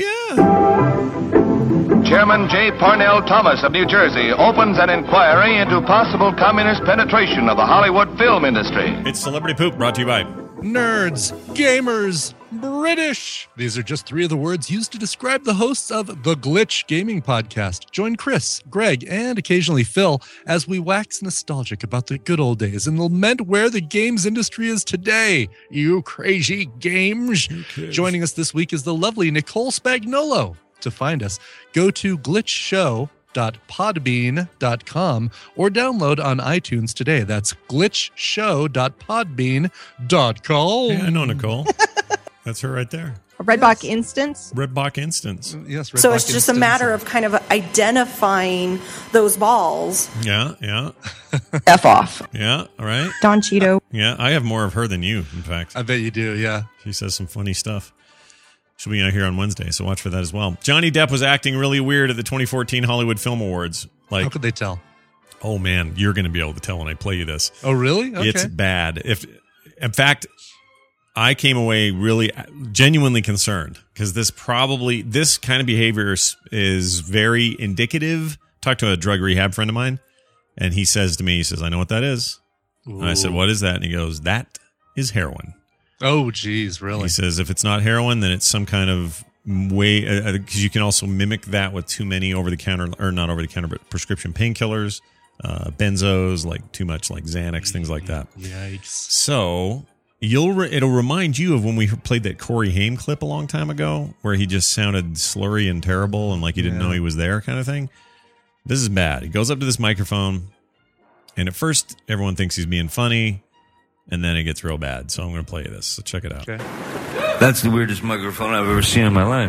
yeah. Chairman J. Parnell Thomas of New Jersey opens an inquiry into possible communist penetration of the Hollywood film industry. It's Celebrity Poop, brought to you by Nerds, gamers, British. These are just three of the words used to describe the hosts of The Glitch Gaming Podcast. Join Chris, Greg, and occasionally Phil as we wax nostalgic about the good old days and lament where the games industry is today. You crazy games. Joining us this week is the lovely Nicole Spagnolo. To find us, go to glitch show dot podbean dot com or download on iTunes today. That's glitch show dot podbean dot com. Yeah, I know Nicole. That's her right there. A Redbox yes. instance? Redbox instance. Yes, Redbox So it's just instance. a matter of kind of identifying those balls. Yeah, yeah. F off. Yeah, all right. Don Cheeto. Yeah, I have more of her than you, in fact. I bet you do, yeah. She says some funny stuff. She'll be out here on Wednesday, so watch for that as well. Johnny Depp was acting really weird at the twenty fourteen Hollywood Film Awards. Like, how could they tell? Oh, man, you're going to be able to tell when I play you this. Oh, really? Okay. It's bad. If, in fact, I came away really genuinely concerned because this probably, this kind of behavior is, is very indicative. Talked to a drug rehab friend of mine, and he says to me, he says, I know what that is. Ooh. And I said, what is that? And he goes, that is heroin. Oh, geez, really? He says if it's not heroin, then it's some kind of way, because uh, you can also mimic that with too many over-the-counter, or not over-the-counter, but prescription painkillers, uh, benzos, like too much like Xanax, things like that. Yikes. So you'll re- it'll remind you of when we played that Corey Haim clip a long time ago, where he just sounded slurry and terrible and like you didn't Yeah. know he was there kind of thing. This is bad. He goes up to this microphone, and at first everyone thinks he's being funny. And then it gets real bad. So I'm going to play you this. So check it out. Okay. That's the weirdest microphone I've ever seen in my life.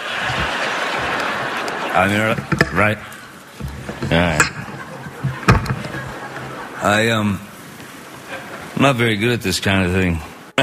I mean, right? All right. I, um, I'm not very good at this kind of thing.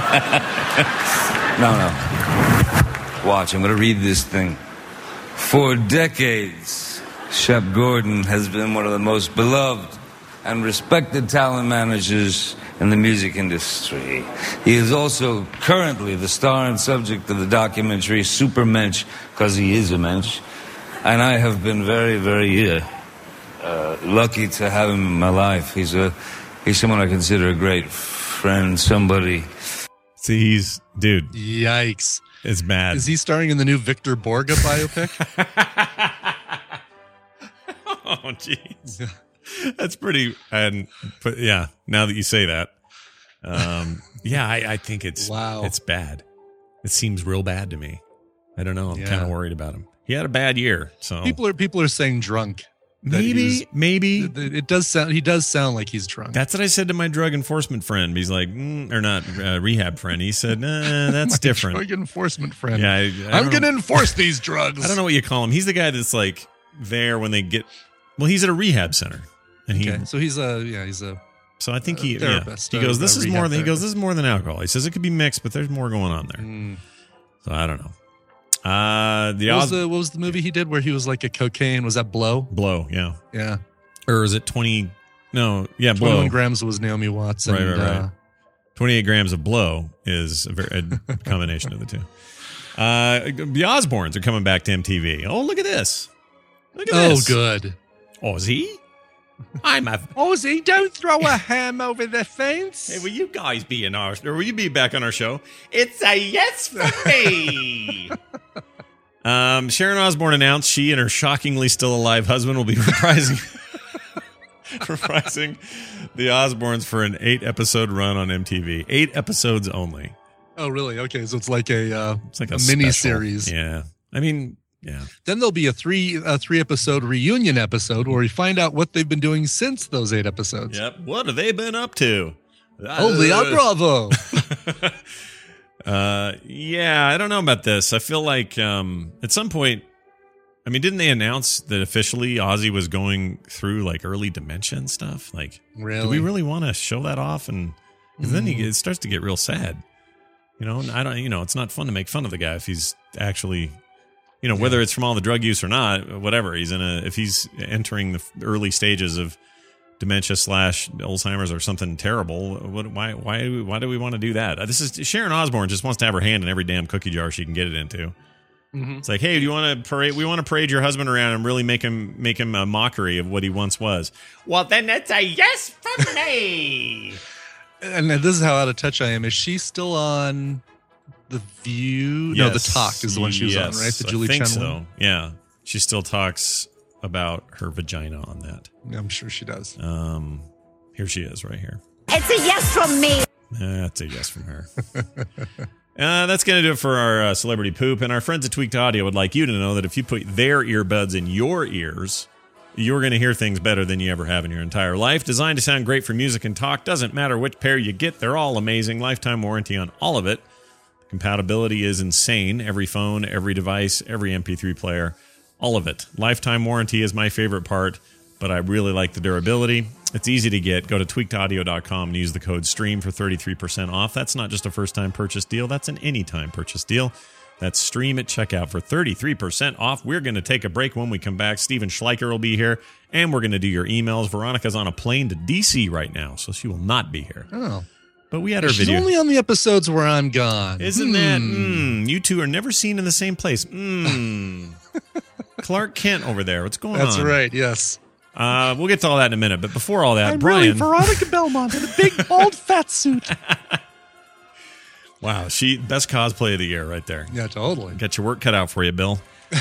no, no. Watch, I'm going to read this thing. For decades, Shep Gordon has been one of the most beloved and respected talent managers in the music industry. He is also currently the star and subject of the documentary Super Mensch, because he is a mensch. And I have been very, very uh, uh, lucky to have him in my life. He's a he's someone I consider a great friend, somebody. See, he's, dude. Yikes. It's bad. Is he starring in the new Victor Borga biopic? Oh, jeez. That's pretty, and but yeah. Now that you say that, um, yeah, I, I think it's wow. It's bad. It seems real bad to me. I don't know. I'm Yeah. kind of worried about him. He had a bad year, so People are people are saying drunk. That maybe, he's- maybe it does sound. He does sound like he's drunk. that's what I said to my drug enforcement friend. He's like, mm, or not uh, rehab friend. He said, nah, that's My different. Drug enforcement friend. Yeah, I, I I'm don't going to know. enforce these drugs. I don't know what you call him. He's the guy that's like there when they get. Well, he's at a rehab center, and he. Okay, so he's a yeah, he's a. So I think a he. Yeah. therapist, He a- goes. a This is rehab more than he goes. therapist. This is more than alcohol. He says it could be mixed, but there's more going on there. Mm. So I don't know. Uh, the What was Oz- the what was the movie he did where he was like a cocaine? Was that Blow? Blow. Yeah. Yeah. Or is it twenty? No. Yeah. Blow. twenty-one grams was Naomi Watts. And, Right. Right. Right. Uh, Twenty-eight grams of blow is a, very, a combination of the two. Uh, the Osbournes are coming back to M T V. Oh, look at this! Look at oh, this. good. Ozzy. I'm a Ozzy, don't throw a ham over the fence. Hey, will you guys be in our, or will you be back on our show? It's a yes for me. um, Sharon Osbourne announced she and her shockingly still alive husband will be reprising, reprising the Osbournes for an eight episode run on M T V. Eight episodes only. Oh, really? Okay, so it's like a uh, It's like a, a mini special. series. Yeah, I mean, yeah. Then there'll be a three a three episode reunion episode where we find out what they've been doing since those eight episodes. Yep. What have they been up to? Oh, Leon Bravo. Uh, yeah, I don't know about this. I feel like um, at some point, I mean, didn't they announce that officially Ozzy was going through like early dementia and stuff? Like, Really? do we really want to show that off? And 'cause then Mm. he, it starts to get real sad. You know, and I don't. You know, it's not fun to make fun of the guy if he's actually, you know, whether it's from all the drug use or not, whatever. He's in a if he's entering the early stages of dementia slash Alzheimer's or something terrible. What? Why? Why? Why do we want to do that? This is Sharon Osbourne just wants to have her hand in every damn cookie jar she can get it into. Mhm. It's like, hey, do you want to parade? We want to parade your husband around and really make him make him a mockery of what he once was. Well, then that's a yes from me. And this is how out of touch I am. Is she still on The View? No, The Yes. Talk is the one she was yes, on, right? The I Julie think Chen so. one? Yeah. She still talks about her vagina on that. I'm sure she does. Um, here she is right here. It's a yes from me. That's a yes from her. Uh, that's going to do it for our uh, celebrity poop. And our friends at Tweaked Audio would like you to know that if you put their earbuds in your ears, you're going to hear things better than you ever have in your entire life. Designed to sound great for music and talk. Doesn't matter which pair you get. They're all amazing. Lifetime warranty on all of it. Compatibility is insane. Every phone, every device, every M P three player, all of it. Lifetime warranty is my favorite part, but I really like the durability. It's easy to get. Go to tweaked audio dot com and use the code STREAM for thirty-three percent off. That's not just a first-time purchase deal. That's an anytime purchase deal. That's STREAM at checkout for thirty-three percent off. We're going to take a break. When we come back, Steven Schleicher will be here, and we're going to do your emails. Veronica's on a plane to D C right now, so she will not be here. Oh. But we had our She's video. only on the episodes where I'm gone. Isn't Hmm. that? Mm, you two are never seen in the same place. Mm. Clark Kent over there. What's going That's on? right, yes. Uh, we'll get to all that in a minute. But before all that, I'm Brian. really Veronica Belmont in a big, bald, fat suit. Wow, she best cosplay of the year right there. Yeah, totally. Got your work cut out for you, Bill.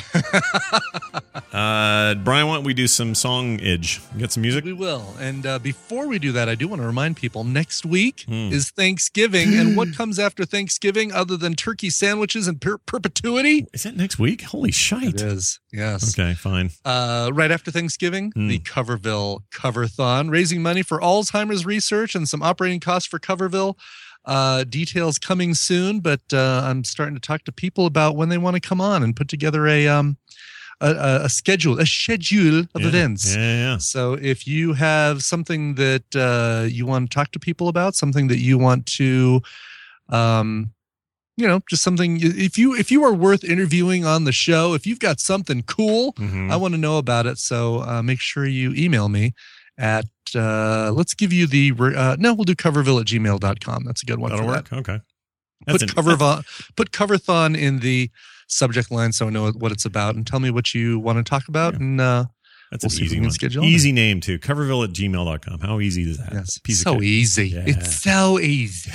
uh, Brian, why don't we do some song-age? Get some music? We will. And uh, before we do that, I do want to remind people, next week Hmm. is Thanksgiving. And what comes after Thanksgiving other than turkey sandwiches and per- perpetuity? Is that next week? Holy shite. It is, yes. Okay, fine. Uh, right after Thanksgiving, Hmm. the Coverville Coverthon, raising money for Alzheimer's research and some operating costs for Coverville. Uh, details coming soon, but uh, I'm starting to talk to people about when they want to come on and put together a um a, a, a schedule, a schedule of Yeah, events. yeah, yeah. So if you have something that uh, you want to talk to people about, something that you want to, um, you know, just something. If you if you are worth interviewing on the show, if you've got something cool, Mhm. I want to know about it. So uh, make sure you email me at uh let's give you the uh no we'll do coverville at gmail dot com. That's a good one. That'll for work. that. Okay. Put That's an- coverthon put coverthon in the subject line so I know what it's about, and tell me what you want to talk about. And uh That's we'll an see if we easy can one. schedule it. Easy name, too. Coverville at gmail dot com. How easy is that? Yes. Piece So of cake. easy. Yeah. It's so easy.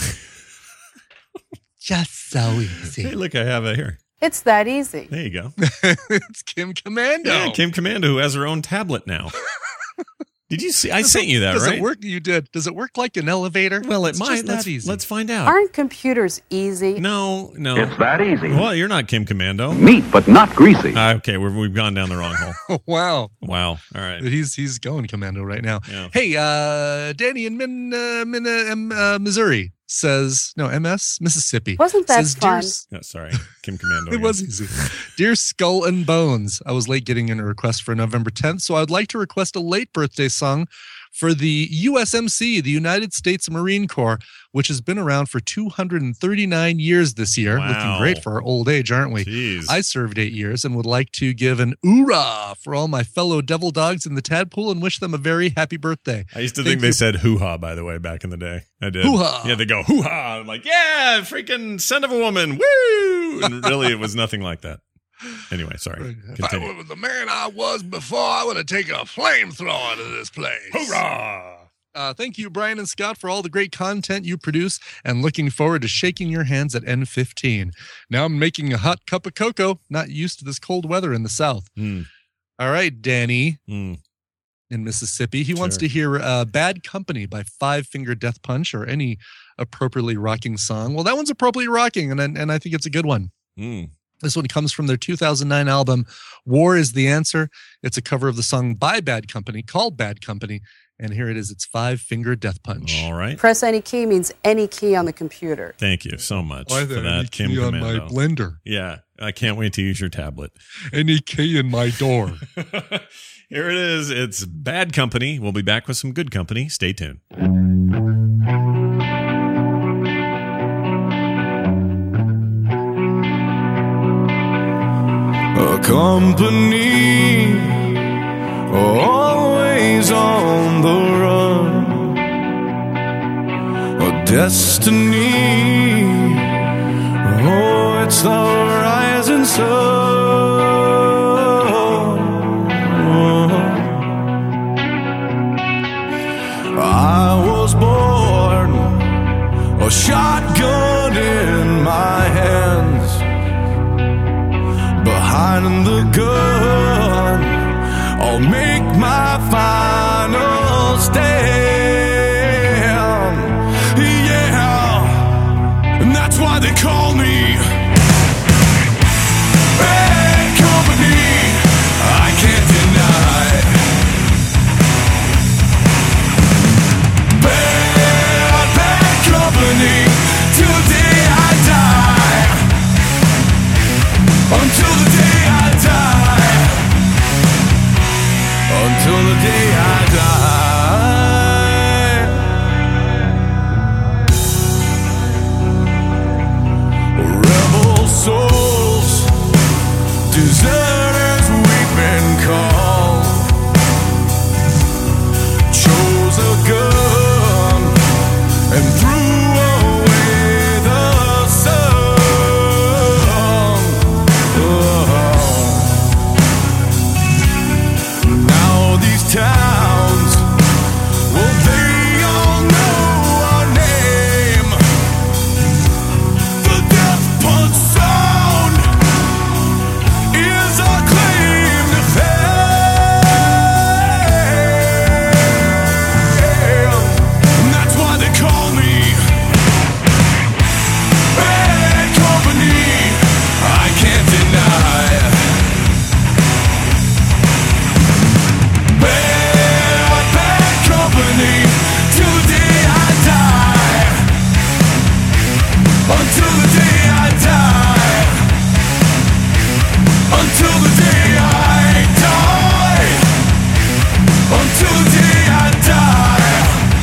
Just so easy. Hey, look, I have it here. It's that easy. There you go. It's Kim Commando. Yeah, Kim Commando, who has her own tablet now. Did you see? I Does sent it- you that, does right? it work? You did. Does it work like an elevator? Well, it It's might. just that Let's, easy. let's find out. Aren't computers easy? No, no. It's that easy. Well, you're not Kim Commando. Neat, but not greasy. Uh, okay, we're, we've gone down the wrong hole. Wow. Wow. All right. He's he's going commando right now. Yeah. Hey, uh, Danny in Min, uh, Min, uh, M- uh, Missouri says no M S Mississippi. Wasn't that says, fun? "Dear S- Oh, sorry, Kim Commando. It again. was easy. Dear Skull and Bones, I was late getting in a request for November tenth, so I'd like to request a late birthday song for the U S M C, the United States Marine Corps, which has been around for two hundred thirty-nine years this year. Wow. Looking great for our old age, aren't we? Jeez. I served eight years and would like to give an oorah for all my fellow devil dogs in the tadpole and wish them a very happy birthday. I used to Thank think they you. said hoo-ha, by the way, back in the day. I did. Hoo-ha. Yeah, they go hoo-ha. I'm like, yeah, freaking son of a woman. Woo! And really, it was nothing like that. Anyway, sorry. Continue. was the man I was before, I would have taken a flamethrower to this place. Hoorah! Uh, thank you, Brian and Scott, for all the great content you produce, and looking forward to shaking your hands at N fifteen. Now I'm making a hot cup of cocoa, not used to this cold weather in the South. Mm. All right, Danny Mm. in Mississippi. He wants Sure. to hear uh, Bad Company by Five Finger Death Punch or any appropriately rocking song. Well, that one's appropriately rocking, and, and I think it's a good one. Mm. This one comes from their two thousand nine album, War is the Answer. It's a cover of the song by Bad Company called Bad Company. And here it is. It's Five Finger Death Punch. All right. Press any key means any key on the computer. Thank you so much Why for there that, any Kim key on Commando. my blender? Yeah, I can't wait to use your tablet. Any key in my door. Here it is. It's Bad Company. We'll be back with some good company. Stay tuned. A company always on the run, a destiny. Oh, it's the rising sun. I was born a shotgun in my hand. find the gun. I'll make my final stand. Yeah, and that's why they call me bad company. I can't deny. Bad, bad company till the day I die. Until the day I die. Until the day I die. Rebel souls, deserters we've been called. Chose a gun and threw away the sun. Oh. Now these towns, well, they all know our name. The death punch sound is our claim to fame. And that's why they call me bad company. I can't deny. Bad, bad company till the day I die. Until the day I die. Until the day I die. Until the day I die.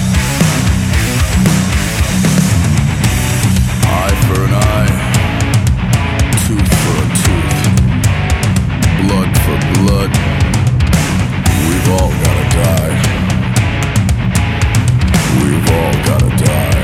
Eye for an eye. Tooth for a tooth. Blood for blood. We've all gotta die. We've all gotta die.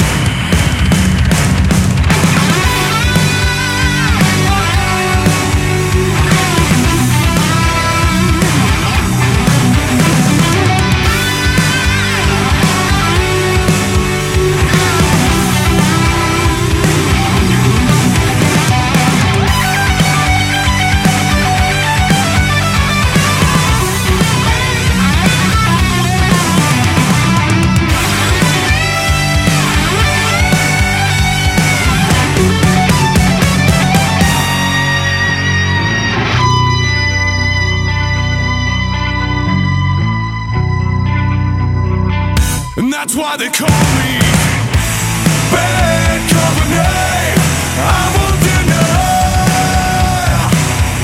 And that's why they call me bad company. I won't deny.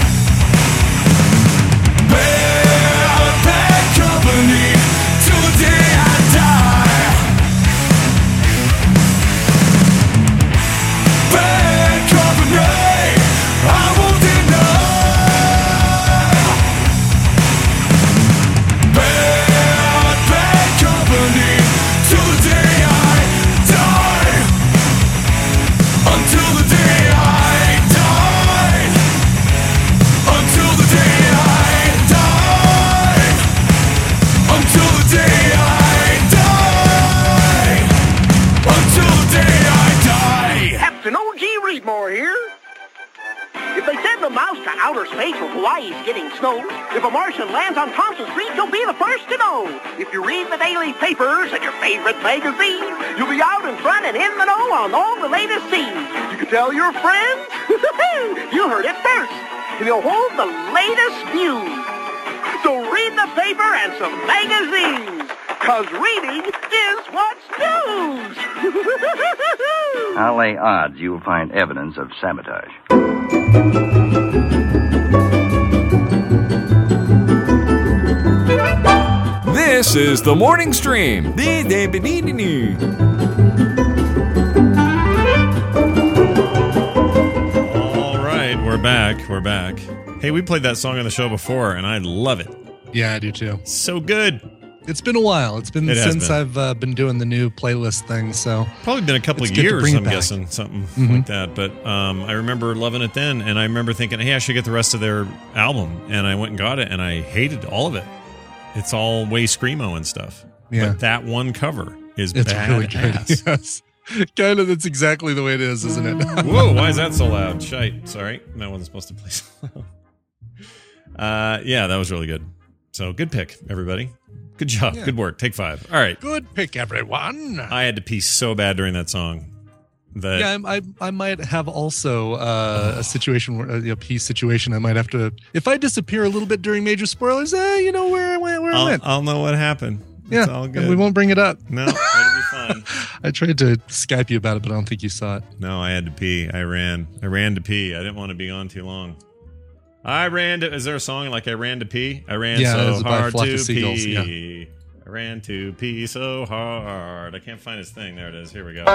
Bad, bad company till the day I die. Bad company. I won't deny. Bad, bad company till the day I die. Until the day I die. Until the day I die. Until the day I die. Until the day I die. Captain O G Reedmore here. If they send a mouse to outer space where Hawaii's getting snow, if a Martian lands on Thompson Street, you'll be the first to know. If you read the daily papers and your favorite magazine, you'll be out in front and in the know on all the latest scenes. You can tell your friends, you heard it first. And you'll hold the latest views. So read the paper and some magazines, cause reading is what's news. I'll lay odds you'll find evidence of sabotage. This is the morning stream. All right, we're back. We're back. Hey, we played that song on the show before, and I love it. Yeah, I do too. So good. It's been a while. It's been It has since been. I've uh, been doing the new playlist thing. So Probably been a couple it's of good to years, bring it I'm back. guessing, something Mhm. like that. But um, I remember loving it then, and I remember thinking, hey, I should get the rest of their album. And I went and got it, and I hated all of it. It's all way screamo and stuff. Yeah. But that one cover is It's badass. really good. Yes. Kind of, that's exactly the way it is, isn't it? Whoa, why is that so loud? Shite. Sorry. That wasn't supposed to play so loud. Uh, yeah, that was really good. So good pick, everybody. Good job. Yeah. Good work. Take five. All right. Good pick, everyone. I had to pee so bad during that song. That Yeah, I, I, I might have also uh, a situation, where, a pee situation. I might have to, if I disappear a little bit during major spoilers, eh, you know where I went, where I I'll, went. I'll know what happened. Yeah, It's all good. and we won't bring it up. No, it'll be fine. I tried to Skype you about it, but I don't think you saw it. No, I had to pee. I ran. I ran to pee. I didn't want to be on too long. I ran to. Is there a song like I ran to pee? I ran Yeah, so it's by hard Flock to of Seagulls, pee. yeah. I ran to pee so hard. I can't find his thing. There it is. Here we go.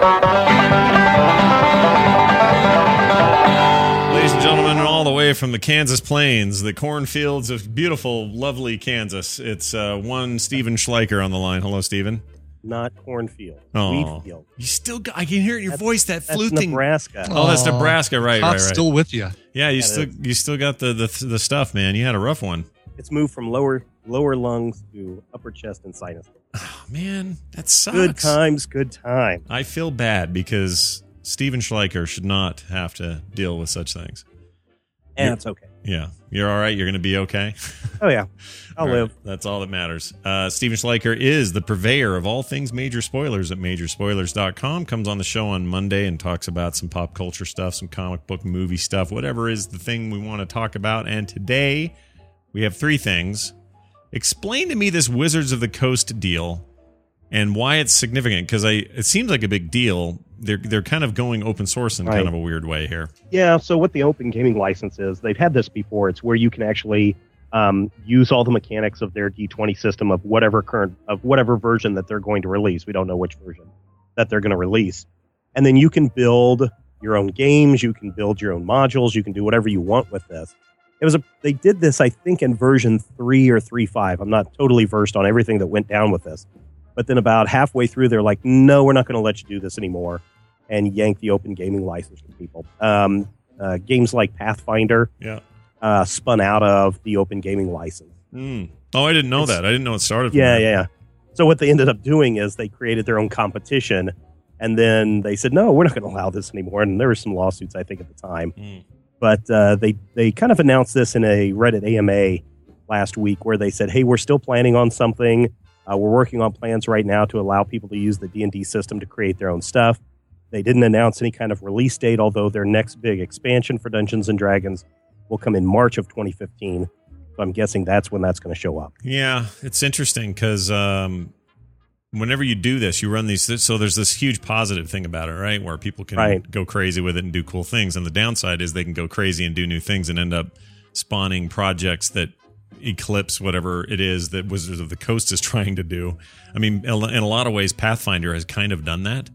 Ladies and gentlemen, all the way from the Kansas plains, the cornfields of beautiful, lovely Kansas, it's uh, one Steven Schleicher on the line. Hello, Steven. Not cornfield. Oh, Wheat field. You still got, I can hear it in your That's- voice, that that's fluting. Nebraska. Oh, that's Nebraska, right, right, Top's right. still with you. Yeah, you That still is. you still got the, the the stuff, man. You had a rough one. It's moved from lower lower lungs to upper chest and sinus. Oh, man, that sucks. Good times, good time. I feel bad because Steven Schleicher should not have to deal with such things. And You're- it's okay. Yeah, you're all right. You're going to be okay. Oh, yeah. I'll All right, live. That's all that matters. Uh, Steven Schleicher is the purveyor of all things major spoilers at major spoilers dot com. Comes on the show on Monday and talks about some pop culture stuff, some comic book movie stuff, whatever is the thing we want to talk about. And today we have three things. Explain to me this Wizards of the Coast deal and why it's significant, because I it seems like a big deal. They're they're kind of going open source in Right. kind of a weird way here. Yeah, so what the open gaming license is, they've had this before. It's where you can actually um, use all the mechanics of their D twenty system of whatever current of whatever version that they're going to release. We don't know which version that they're going to release. And then you can build your own games, you can build your own modules, you can do whatever you want with this. It was a they did this, I think, in version three or three point five. I'm not totally versed on everything that went down with this. But then about halfway through, they're like, no, we're not going to let you do this anymore, and yank the open gaming license from people. Um, uh, games like Pathfinder Yeah. uh, spun out of the open gaming license. Mm. Oh, I didn't know It's- that. I didn't know it started from Yeah, there. yeah, yeah. So what they ended up doing is they created their own competition, and then they said, no, we're not going to allow this anymore. And there were some lawsuits, I think, at the time. Mm. But uh, they, they kind of announced this in a Reddit A M A last week where they said, hey, we're still planning on something. Uh, we're working on plans right now to allow people to use the D and D system to create their own stuff. They didn't announce any kind of release date, although their next big expansion for Dungeons and Dragons will come in March of twenty fifteen. So I'm guessing that's when that's going to show up. Yeah, it's interesting because um, whenever you do this, you run these. So there's this huge positive thing about it, right? Where people can Right. go crazy with it and do cool things. And the downside is they can go crazy and do new things and end up spawning projects that eclipse whatever it is that Wizards of the Coast is trying to do. I mean, in a lot of ways, Pathfinder has kind of done that.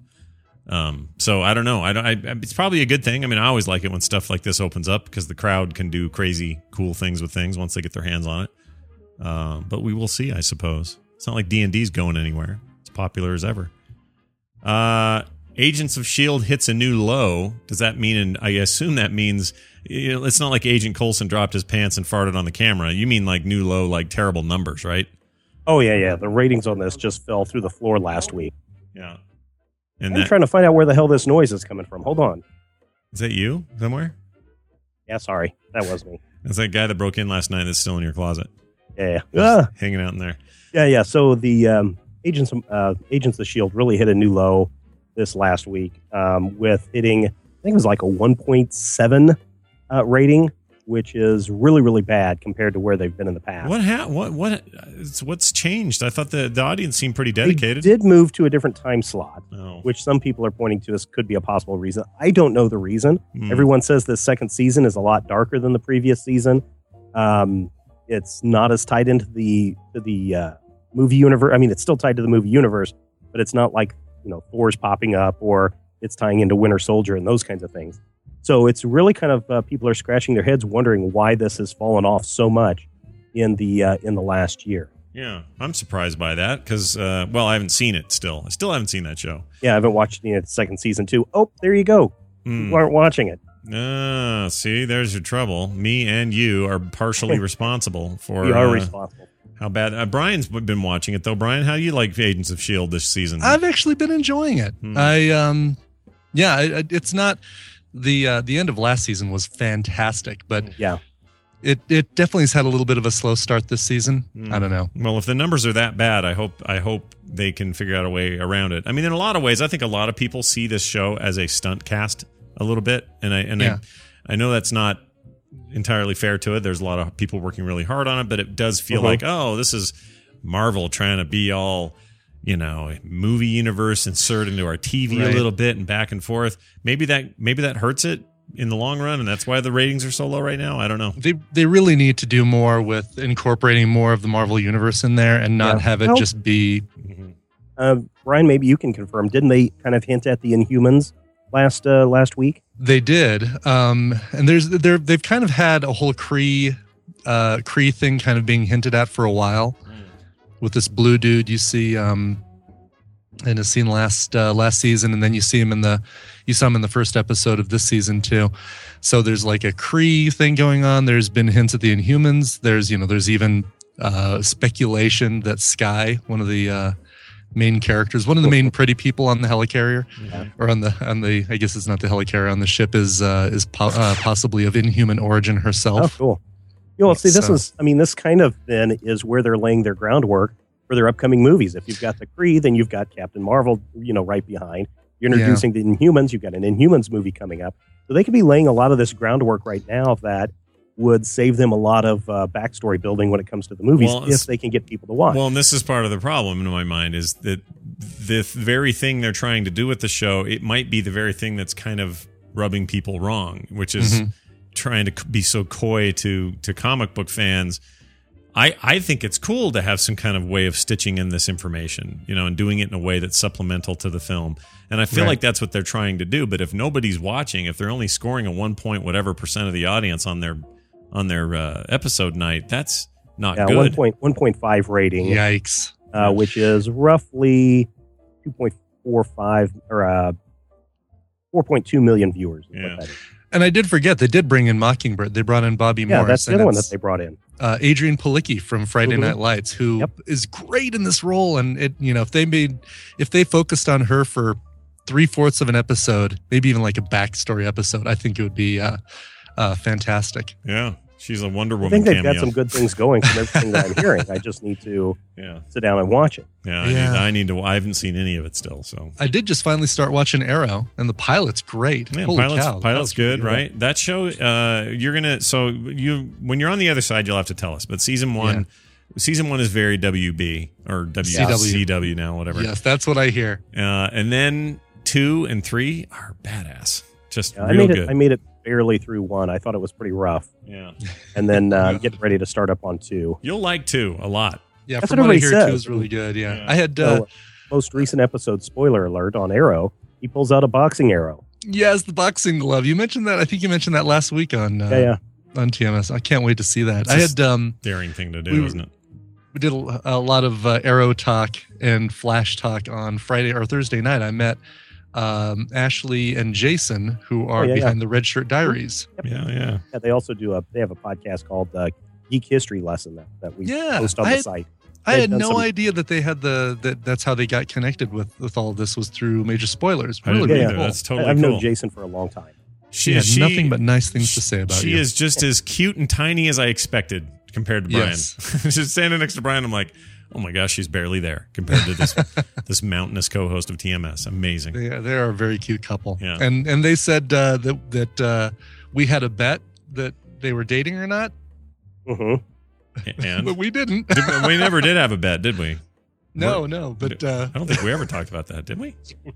Um, so I don't know. I don't. I, it's probably a good thing. I mean, I always like it when stuff like this opens up because the crowd can do crazy, cool things with things once they get their hands on it. Uh, but we will see, I suppose. It's not like D and D's going anywhere. It's popular as ever. Uh, Agents of S H I E L D hits a new low. Does that mean? And I assume that means you know, it's not like Agent Coulson dropped his pants and farted on the camera. You mean like new low, like terrible numbers, right? Oh, yeah, yeah. The ratings on this just fell through the floor last week. Yeah. And I'm that, trying to find out where the hell this noise is coming from. Hold on. is that you somewhere? Yeah, sorry. That was me. That's that guy that broke in last night that's still in your closet. Yeah, yeah. Just Ah. hanging out in there. Yeah, yeah. So the um, Agents, uh, Agents of S H I E L D really hit a new low this last week um, with hitting, I think it was like a one point seven uh, rating, which is really, really bad compared to where they've been in the past. What ha- What what? It's, what's changed? I thought the, the audience seemed pretty dedicated. They did move to a different time slot, Oh. which some people are pointing to as could be a possible reason. I don't know the reason. Hmm. Everyone says this second season is a lot darker than the previous season. Um, it's not as tied into the to the uh, movie universe. I mean, it's still tied to the movie universe, but it's not like you know Thor's popping up or it's tying into Winter Soldier and those kinds of things. So it's really kind of uh, people are scratching their heads wondering why this has fallen off so much in the uh, in the last year. Yeah, I'm surprised by that because, uh, well, I haven't seen it still. I still haven't seen that show. Yeah, I haven't watched the second season too. Oh, there you go. Hmm. You aren't watching it. Ah, see, there's your trouble. Me and you are partially responsible for You are uh, responsible. how bad. Uh, Brian's been watching it, though. Brian, how do you like Agents of S H I E L D this season? I've actually been enjoying it. Hmm. I um, yeah, it, it's not the uh, the end of last season was fantastic, but yeah, It it definitely has had a little bit of a slow start this season. Mm. I don't know. Well, if the numbers are that bad, I hope I hope they can figure out a way around it. I mean, in a lot of ways, I think a lot of people see this show as a stunt cast a little bit, and I and Yeah. I, I know that's not entirely fair to it. There's a lot of people working really hard on it, but it does feel Uh-huh. like, oh, this is Marvel trying to be all, you know, movie universe insert into our T V Right. a little bit and back and forth. Maybe that maybe that hurts it in the long run, and that's why the ratings are so low right now. I don't know. They they really need to do more with incorporating more of the Marvel universe in there and not Yeah. have it Well- just be. Uh, Brian, maybe you can confirm. Didn't they kind of hint at the Inhumans last uh, last week? They did, um, and there's they're they've kind of had a whole Kree uh, Kree thing kind of being hinted at for a while with this blue dude you see um, in a scene last uh, last season, and then you see him in the you saw him in the first episode of this season too. So there's like a Kree thing going on. There's been hints at the Inhumans. There's you know there's even uh, speculation that Skye, one of the uh, main characters, one of the main pretty people on the helicarrier, or on the on the I guess it's not the helicarrier on the ship is uh, is po- uh, possibly of Inhuman origin Oh, herself. cool. You know, see, this So- is, I mean, this kind of then is where they're laying their groundwork for their upcoming movies. If you've got the Kree, then you've got Captain Marvel, you know, right behind. You're introducing the Inhumans. You've got an Inhumans movie coming up. So they could be laying a lot of this groundwork right now that would save them a lot of uh, backstory building when it comes to the movies Well, it's- if they can get people to watch. Well, and this is part of the problem in my mind is that the very thing they're trying to do with the show, it might be the very thing that's kind of rubbing people wrong, which is Mhm. trying to be so coy to to comic book fans. I, I think it's cool to have some kind of way of stitching in this information, you know, and doing it in a way that's supplemental to the film. And I feel Right. like that's what they're trying to do. But if nobody's watching, if they're only scoring a one point whatever percent of the audience on their on their uh, episode night, that's not yeah, good. one point one point five rating. Yikes. Uh, which is roughly two point four five or uh, four point two million viewers. is what Yeah. that is. And I did forget they did bring in Mockingbird. They brought in Bobby Yeah, Morris. that's the and other one it's, that they brought in. uh, Adrian Palicki from Friday Mhm. Night Lights, who is great in this role. And it, you know, if they made, if they focused on her for three fourths of an episode, maybe even like a backstory episode, I think it would be uh, uh, fantastic. Yeah, she's a Wonder I Woman think they've cameo. got some good things going from everything that I'm hearing. I just need to Yeah. sit down and watch it. Yeah, I, Yeah. Need, I need to. I haven't seen any of it still. So I did just finally start watching Arrow, and the pilot's great. yeah, Holy pilot's, cow, pilot's that's good, really right? That show, uh, you're gonna. So you, when you're on the other side, you'll have to tell us. But season one, season one is very W B or W C W, C W. now, whatever. Yes, that's what I hear. Uh, and then two and three are badass. Just Yeah, I real made good. it. I made it barely through one. I thought it was pretty rough. Yeah. And then uh, getting ready to start up on two. You'll like two a lot. Yeah, That's from what what I everybody hear, says. too is really good. Yeah, Yeah. I had. So, Uh, most recent episode, spoiler alert, on Arrow, he pulls out a boxing arrow. yes, the boxing glove. You mentioned that. I think you mentioned that last week on uh, Yeah, yeah. on T M S. I can't wait to see that. It's I a had um, daring thing to do, we- isn't it? we did a, a lot of uh, Arrow talk and Flash talk on Friday or Thursday night. I met um, Ashley and Jason, who are yeah, yeah. behind the Red Shirt Diaries. Yeah, yeah. Yeah, they also do a. They have a podcast called uh, Geek History Lesson that, that we Yeah, post on I the had- site. I They've had done no some- idea that they had the that that's how they got connected with with all of this was through Major Spoilers. I Really, didn't really either. cool. That's totally I've cool. known Jason for a long time. She, She had she- nothing but nice things to say about she you. is just as cute and tiny as I expected compared to Brian. Yes. Just standing next to Brian, I'm like, oh my gosh, she's barely there compared to this this mountainous co-host of T M S. Amazing. They are, they are a very cute couple. Yeah. And and they said uh, that that uh, we had a bet that they were dating or not, Mm-hmm. And but we didn't. Did- we never did have a bet, did we? no, We're- no. But uh, I don't think we ever talked about that, did we?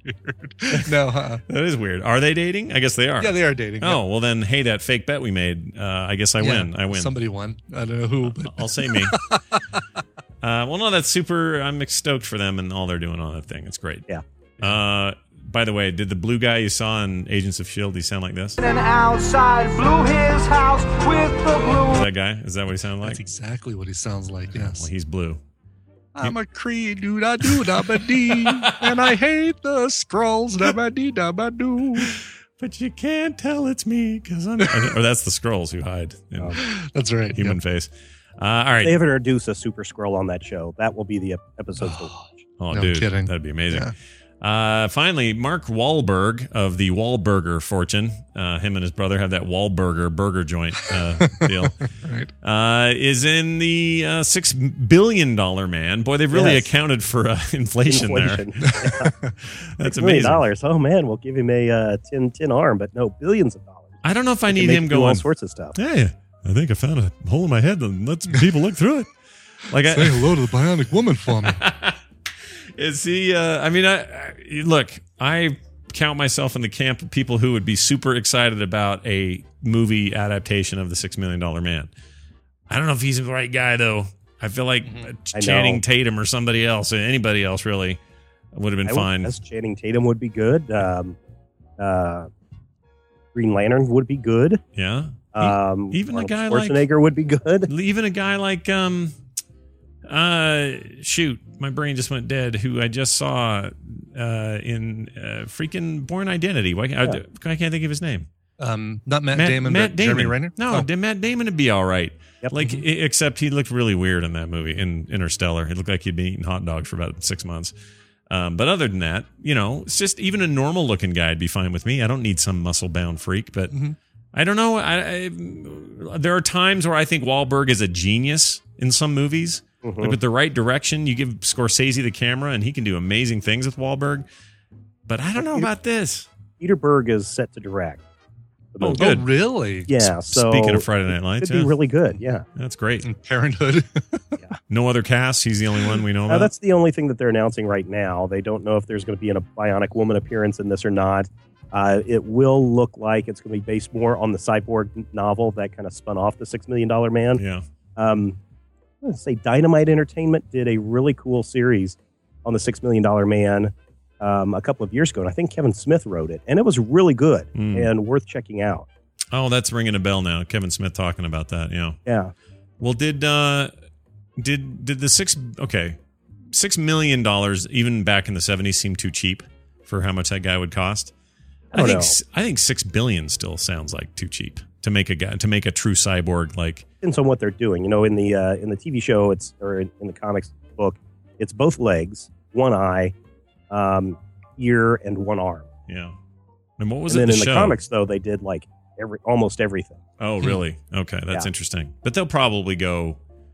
no. Uh, That is weird. Are they dating? I guess they are. yeah, they are dating. Oh, well then, hey, that fake bet we made, uh, I guess I Yeah. win. I win. Somebody won. I don't know who, but I'll say me. uh, well, no, that's super. I'm stoked for them and all they're doing on that thing. It's great. Yeah. Uh, by the way, did the blue guy you saw in Agents of S H I E L D, he sound like this? Is And outside blew his house with the blue. that guy? Is that what he sounded like? that's exactly what he sounds like. Yes. Well, he's blue. I'm a Cree doo da doo da ba dee, and I hate the scrolls da ba dee da ba doo. But you can't tell it's me because I'm. or that's the Skrulls who hide in That's right. human Yep. face. Uh, all right. They have introduced a super scroll on that show. That will be the ep- episodes to watch. Oh, No dude, kidding. that'd be amazing. Yeah. Uh, finally, Mark Wahlberg of the Wahlburger fortune, uh, him and his brother have that Wahlburger burger joint uh, deal, Right. uh, is in the uh, six billion dollar man. Boy, they've really Yes. accounted for uh, inflation, Inflation. there. That's Six million amazing. dollars. Oh man, we'll give him a uh, tin tin arm, but no, billions of dollars. I don't know if I They need can him make do all going. sorts of stuff. Hey, I think I found a hole in my head. And let some people look through it. Like, Say I, hello to the bionic woman for me. is he? Uh, I mean, I, I look. I count myself in the camp of people who would be super excited about a movie adaptation of the Six Million Dollar Man. I don't know if he's the right guy though. I feel like uh, I Channing know. Tatum or somebody else, or anybody else really would have been I would fine. guess Channing Tatum would be good. Um, uh, Green Lantern would be good. Yeah. Um, Even a Arnold guy like- Schwarzenegger would be good. Even a guy like um, uh, shoot, my brain just went dead. Who I just saw uh in uh, freaking Born Identity. Why can't, Yeah. I, I can't think of his name? Um, not Matt, Matt Damon, Matt but Damon. Jeremy Renner. No, Oh. D- Matt Damon would be all right. Yep. Like, i- except he looked really weird in that movie in Interstellar. He looked like he'd been eating hot dogs for about six months. Um, but other than that, you know, it's just even a normal looking guy would be fine with me. I don't need some muscle bound freak, but Mhm. I don't know. I, I, there are times where I think Wahlberg is a genius in some movies. Mhm. Like with the right direction, you give Scorsese the camera, and he can do amazing things with Wahlberg. But I don't know about this. Peter Berg is set to direct. the Oh, movie. good. Oh, really? Yeah. S- So speaking of Friday Night it Lights, could yeah. be really good. Yeah. That's great. And Parenthood. No other cast. He's the only one we know Uh, about. that's the only thing that they're announcing right now. They don't know if there's going to be a Bionic Woman appearance in this or not. Uh, it will look like it's going to be based more on the Cyborg novel that kind of spun off the Six Million Dollar Man. Yeah. Um, I'm going to say Dynamite Entertainment did a really cool series on the Six Million Dollar Man um, a couple of years ago, and I think Kevin Smith wrote it, and it was really good Mm. and worth checking out. Oh, that's ringing a bell now. Kevin Smith talking about that. Yeah. Yeah. Well, did uh, did did the six okay six million dollars even back in the seventies seem too cheap for how much that guy would cost? I don't think know. s- I think six billion still sounds like too cheap to make a guy to make a true cyborg. Like, Depends on what they're doing. You know, in the uh, in the T V show, it's or in, in the comics book, it's both legs, one eye, um, ear, and one arm. yeah. And what was and it? then the in show? the comics, though, they did like every almost everything. Oh, really? Okay, that's Yeah. interesting. But they'll probably go.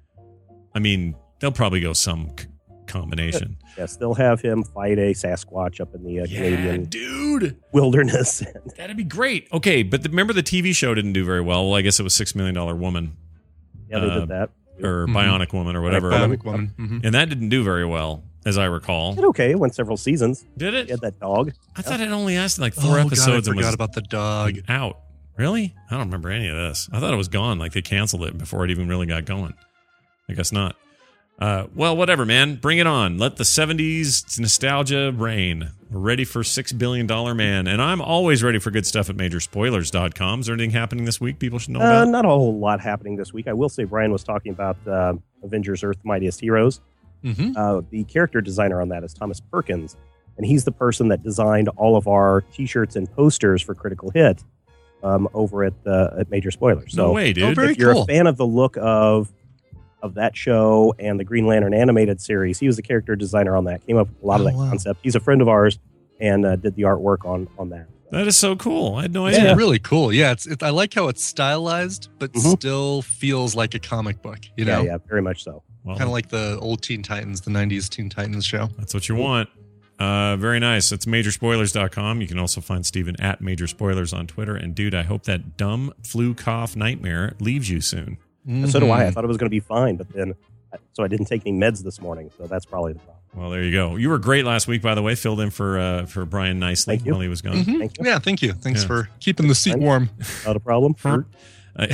I mean, they'll probably go some c- combination. Yes, they'll have him fight a Sasquatch up in the uh, Yeah, Canadian dude. wilderness. That'd be great. Okay, but the, remember the T V show didn't do very well. Well, I guess it was Six Million Dollar Woman. yeah, they Uh, did that. or Mhm. Bionic Woman or whatever. Bionic Woman. Mhm. And that didn't do very well, as I recall. Did okay. It went several seasons. Did it? He had that dog. I thought it only lasted like four Oh, episodes God, I and forgot was about the dog. out. Really? I don't remember any of this. I thought it was gone. Like they canceled it before it even really got going. I guess not. Uh, well, whatever, man. Bring it on. Let the seventies nostalgia reign. We're ready for six billion dollar Man. And I'm always ready for good stuff at major spoilers dot com. Is there anything happening this week people should know Uh, about? not a whole lot happening this week. I will say Brian was talking about uh, Avengers: Earth Mightiest Heroes. Mhm. Uh, the character designer on that is Thomas Perkins, and he's the person that designed all of our T-shirts and posters for Critical Hit um, over at uh, at Major Spoilers. So No way, dude. Oh, very if you're cool. a fan of the look of of that show and the Green Lantern animated series, he was the character designer on that. Came up with a lot of Oh, that wow. concept. He's a friend of ours and uh, did the artwork on on that. That is so cool. I had no It's idea. really cool. Yeah, it's. It, I like how it's stylized, but Mhm. still feels like a comic book. You know, Yeah, yeah, very much so. Well, kind of like the old Teen Titans, the nineties Teen Titans show. That's what you want. Uh, very nice. It's major spoilers dot com. You can also find Steven at Major Spoilers on Twitter. And dude, I hope that dumb flu cough nightmare leaves you soon. So do I. I Mhm. thought it was going to be fine, but then so I didn't take any meds this morning. So that's probably the problem. Well, there you go. You were great last week, by the way. Filled in for uh, for Brian nicely Thank you. while he was gone. Mhm. Thank you. Yeah, thank you. Thanks Yeah. for keeping the seat Fine. warm. Not a problem. Huh? Uh,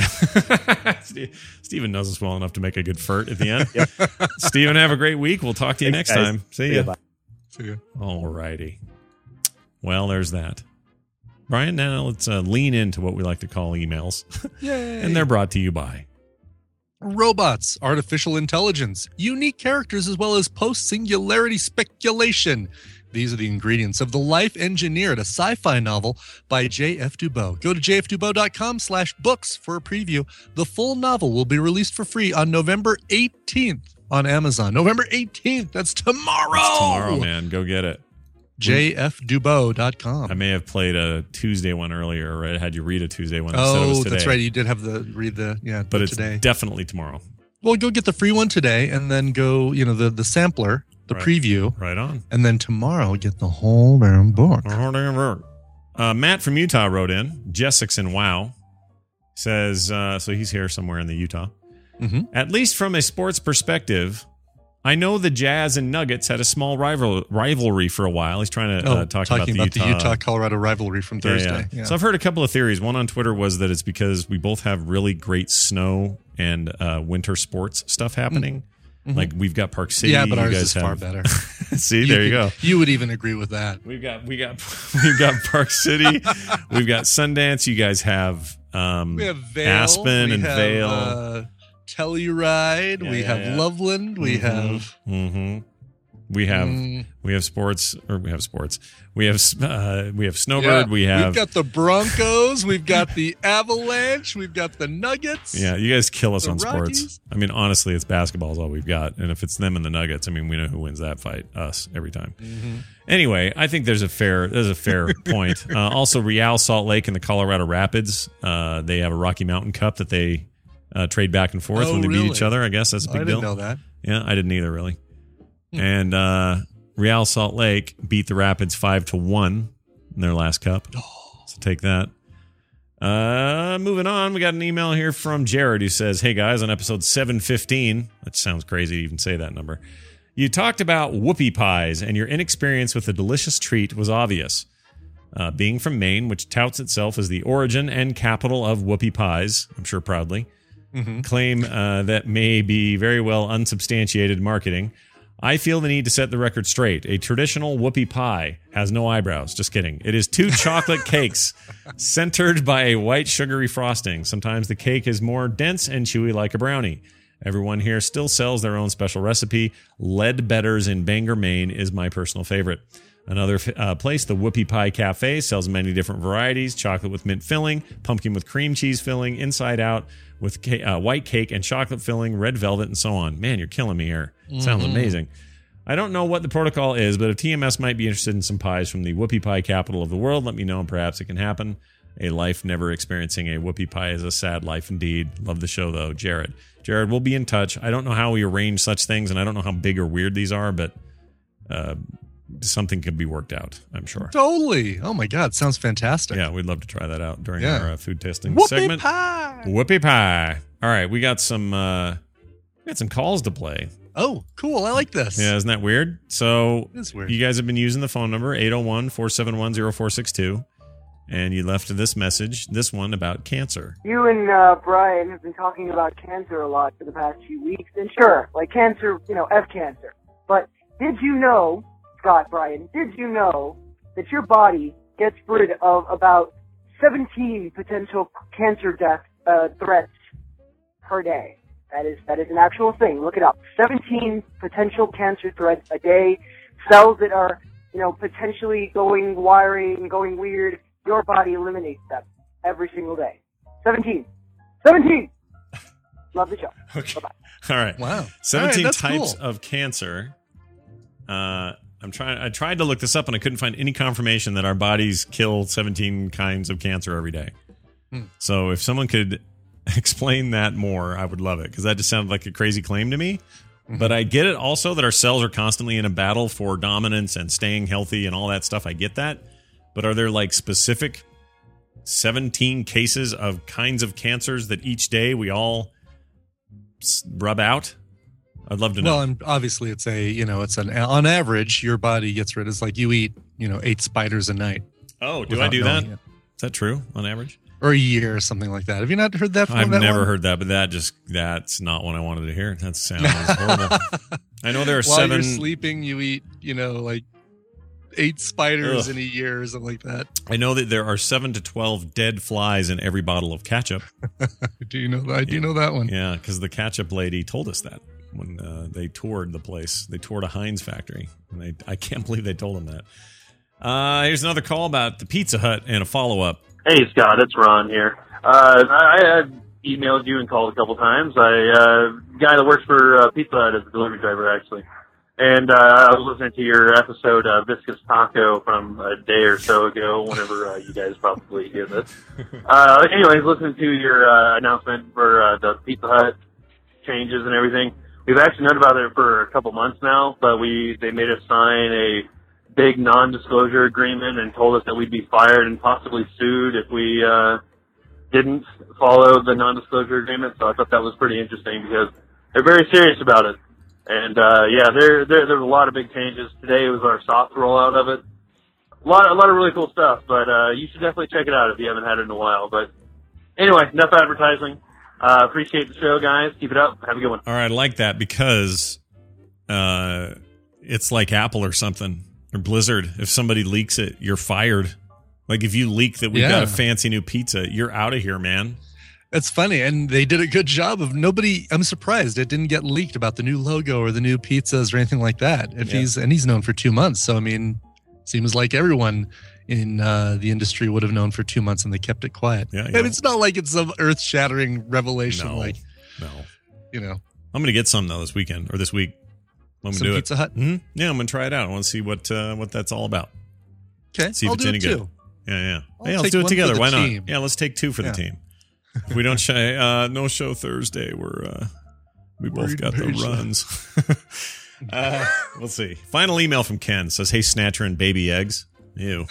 Steve- Steven knows us well enough to make a good furt at the end. Steven, have a great week. We'll talk to you Thanks, next guys. time. See See ya. ya, bye. See ya. All righty. Well, there's that. Brian, now let's uh, lean into what we like to call emails. Yay. And they're brought to you by. Robots, artificial intelligence, unique characters, as well as post-singularity speculation. These are the ingredients of The Life Engineered, a sci-fi novel by J F. Dubow. Go to j f dubow dot com slash books for a preview. The full novel will be released for free on November eighteenth on Amazon. November eighteenth, that's tomorrow! It's tomorrow, man. Go get it. j f dubeau dot com. I may have played a Tuesday one earlier, or I had you read a Tuesday one instead it was Oh, today. that's right. You did have the read the yeah, But it's today. definitely tomorrow. Well, go get the free one today, and then go, you know, the the sampler, the Right. preview, Right on. and then tomorrow get the whole damn book. Uh, Matt from Utah wrote in. Jessix in Wow says, uh, so he's here somewhere in the Utah. Mhm. At least from a sports perspective, I know the Jazz and Nuggets had a small rival rivalry for a while. He's trying to Oh, uh, talk talking about the Utah, Utah Colorado rivalry from Yeah, Thursday. yeah. Yeah. So I've heard a couple of theories. One on Twitter was that it's because we both have really great snow and uh, winter sports stuff happening. Mhm. Like we've got Park City. Yeah, but you ours guys is have, far better. See, there you go. You would even agree with that. We've got we got we've got Park City, we've got Sundance. You guys have um, We have Vale, Aspen we and have, Vale. Uh, Telluride. Yeah, we yeah, have yeah. Loveland. We Mhm, have. mhm. We have Mm. we have sports or we have sports. We have uh, we have Snowbird. Yeah, we have We've got the Broncos. We've got the Avalanche. We've got the Nuggets. yeah. You guys kill us the on sports. Rockies. I mean, honestly, it's basketball is all we've got, and if it's them and the Nuggets, I mean, we know who wins that fight. Us every time. Mm-hmm. Anyway, I think there's a fair there's a fair point. Uh, also, Real Salt Lake and the Colorado Rapids. Uh, they have a Rocky Mountain Cup that they uh, trade back and forth Oh, when they really? beat each other. I guess that's a I big didn't deal. know that. Yeah, I didn't either, really. And uh, Real Salt Lake beat the Rapids five to one in their last cup. So take that. Uh, moving on, we got an email here from Jared who says, "Hey guys, on episode seven fifteen, that sounds crazy to even say that number. You talked about whoopie pies, and your inexperience with the delicious treat was obvious. Uh, being from Maine, which touts itself as the origin and capital of whoopie pies, I'm sure proudly, Mm-hmm. claim uh, that may be very well unsubstantiated marketing. I feel the need to set the record straight. A traditional whoopie pie has no eyebrows. Just kidding. It is two chocolate cakes centered by a white sugary frosting. Sometimes the cake is more dense and chewy like a brownie. Everyone here still sells their own special recipe. Leadbetters in Bangor, Maine is my personal favorite. Another uh, place, the Whoopie Pie Cafe, sells many different varieties. Chocolate with mint filling, pumpkin with cream cheese filling, inside out with ca- uh, white cake and chocolate filling, red velvet, and so on. Man, you're killing me here. Sounds Mhm. amazing. I don't know what the protocol is, but if T M S might be interested in some pies from the Whoopie Pie capital of the world, let me know and perhaps it can happen. A life never experiencing a whoopie pie is a sad life indeed. Love the show, though. Jared. Jared, we'll be in touch. I don't know how we arrange such things, and I don't know how big or weird these are, but uh, something could be worked out, I'm sure. Totally. Oh my God, sounds fantastic. Yeah, we'd love to try that out during Yeah. our uh, food testing Whoopie segment. pie. Whoopie pie. All right, we got some uh, we got some calls to play. Oh, cool. I like this. Yeah, isn't that weird? So It is weird. you guys have been using the phone number eight oh one, four seven one, oh four six two, and you left this message, this one about cancer. You and uh, Brian have been talking about cancer a lot for the past few weeks, and sure, like cancer, you know, F cancer. But did you know, Scott, Brian, did you know that your body gets rid of about seventeen potential cancer death uh, threats per day? That is that is an actual thing. Look it up. seventeen potential cancer threats a day. Cells that are, you know, potentially going wiring, going weird. Your body eliminates them every single day. seventeen. seventeen! Love the show. Okay. Bye-bye. All right. Wow. seventeen All right, that's types cool. of cancer. Uh, I'm trying. I tried to look this up and I couldn't find any confirmation that our bodies kill seventeen kinds of cancer every day. Hmm. So if someone could explain that more, I would love it because that just sounded like a crazy claim to me. Mm-hmm. But I get it also that our cells are constantly in a battle for dominance and staying healthy and all that stuff. I get that. But are there like specific seventeen cases of kinds of cancers that each day we all s- rub out? I'd love to know. Well, and obviously it's a, you know, it's an, on average, your body gets rid of, it's like you eat, you know, eight spiders a night. Oh, do I without do that? knowing it. Is that true on average? Or a year or something like that. Have you not heard that from I've that never one? heard that, but that just that's not what I wanted to hear. That sounds horrible. I know there are While seven. you're sleeping, you eat, you know, like eight spiders Ugh. in a year or something like that. I know that there are seven to twelve dead flies in every bottle of ketchup. Do you know that? I do know that one. Yeah, because the ketchup lady told us that when uh, they toured the place. They toured a Heinz factory, and they, I can't believe they told them that. Uh, here's another call about the Pizza Hut and a follow up. Hey, Scott, it's Ron here. Uh, I had emailed you and called a couple times. I, uh, guy that works for uh, Pizza Hut is a delivery driver, actually. And uh, I was listening to your episode, uh, Viscous Taco, from a day or so ago, whenever uh, you guys probably hear this. Uh, anyways, listening to your uh, announcement for uh, the Pizza Hut changes and everything. We've actually known about it for a couple months now, but we they made us sign a big non-disclosure agreement and told us that we'd be fired and possibly sued if we uh, didn't follow the non-disclosure agreement. So I thought that was pretty interesting because they're very serious about it. And, uh, yeah, there, there, there was a lot of big changes. Today was our soft rollout of it. A lot, a lot of really cool stuff, but, uh, you should definitely check it out if you haven't had it in a while. But anyway, enough advertising. Uh, appreciate the show, guys. Keep it up. Have a good one. All right. I like that because, uh, it's like Apple or something or Blizzard. If somebody leaks it, you're fired. Like if you leak that we've Yeah. got a fancy new pizza, you're out of here, man. It's funny, and they did a good job of nobody. I'm surprised it didn't get leaked about the new logo or the new pizzas or anything like that. If Yeah. he's and he's known for two months, so I mean, seems like everyone in uh, the industry would have known for two months, and they kept it quiet. Yeah, and it's not like it's some earth-shattering revelation. No, like, no, you know, I'm going to get some though this weekend or this week. I'm Some gonna do Pizza it. Hut? Mhm. Yeah, I'm gonna try it out. I want to see what uh, what that's all about. okay, See if I'll it's do any it good. too. Yeah, yeah. I'll Hey, let's take do it one for together. the Why team. not? Yeah, let's take two for Yeah. the team. If we don't say uh, no show Thursday, we're uh, we both Worried got the patient. runs. uh, we'll see. Final email from Ken says, "Hey, Snatcher and baby eggs." Ew.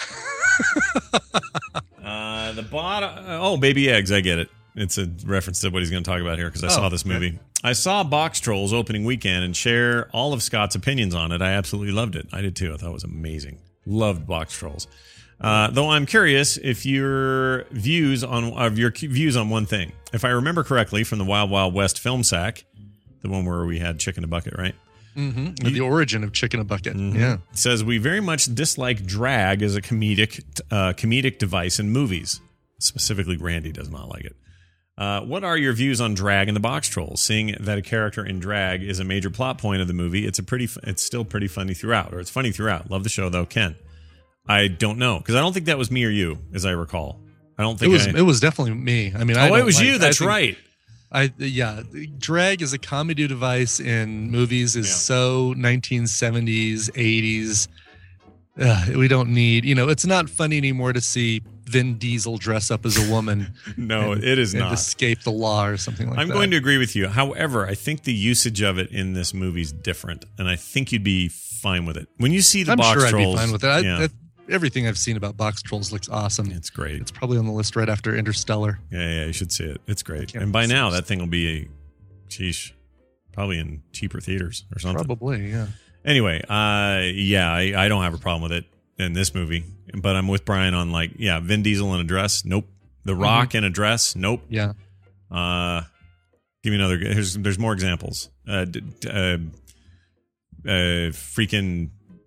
uh, the bottom. Oh, baby eggs. I get it. It's a reference to what he's going to talk about here because I Oh, saw this movie. okay. I saw Box Trolls opening weekend and share all of Scott's opinions on it. I absolutely loved it. I did too. I thought it was amazing. Loved Box Trolls. Uh, though I'm curious if your views on of your views on one thing. If I remember correctly from the Wild Wild West film sack, the one where we had Chicken a Bucket, right? Mm-hmm. The origin of Chicken a Bucket. Mhm. Yeah. It says we very much dislike drag as a comedic uh, comedic device in movies. Specifically, Randy does not like it. Uh, what are your views on drag in the Box Trolls? Seeing that a character in drag is a major plot point of the movie, it's a pretty, it's still pretty funny throughout, or it's funny throughout. Love the show though, Ken. I don't know because I don't think that was me or you, as I recall. I don't It think was. I, It was definitely me. I mean, I oh, it don't was like- you. I That's think- right. I yeah, drag as a comedy device in movies is Yeah. so nineteen seventies, eighties. Uh, we don't need, you know, it's not funny anymore to see Vin Diesel dress up as a woman. No, and- it is and not. escape the law or something like I'm that. going to agree with you. However, I think the usage of it in this movie is different, and I think you'd be fine with it. When you see the I'm Box sure Trolls, I'd be fine with it. I, yeah, that- everything I've seen about Box Trolls looks awesome. it's great. It's probably on the list right after Interstellar. Yeah, yeah, you should see it. It's great. can't And by see now, it. that thing will be a, sheesh, probably in cheaper theaters or something. Probably, yeah. Anyway, uh, yeah, I, I don't have a problem with it in this movie, but I'm with Brian on like, yeah, Vin Diesel in a dress, nope. The Rock in a dress, nope. Yeah. Uh, give me another. There's there's more examples. Uh, d- d- uh, uh, freaking,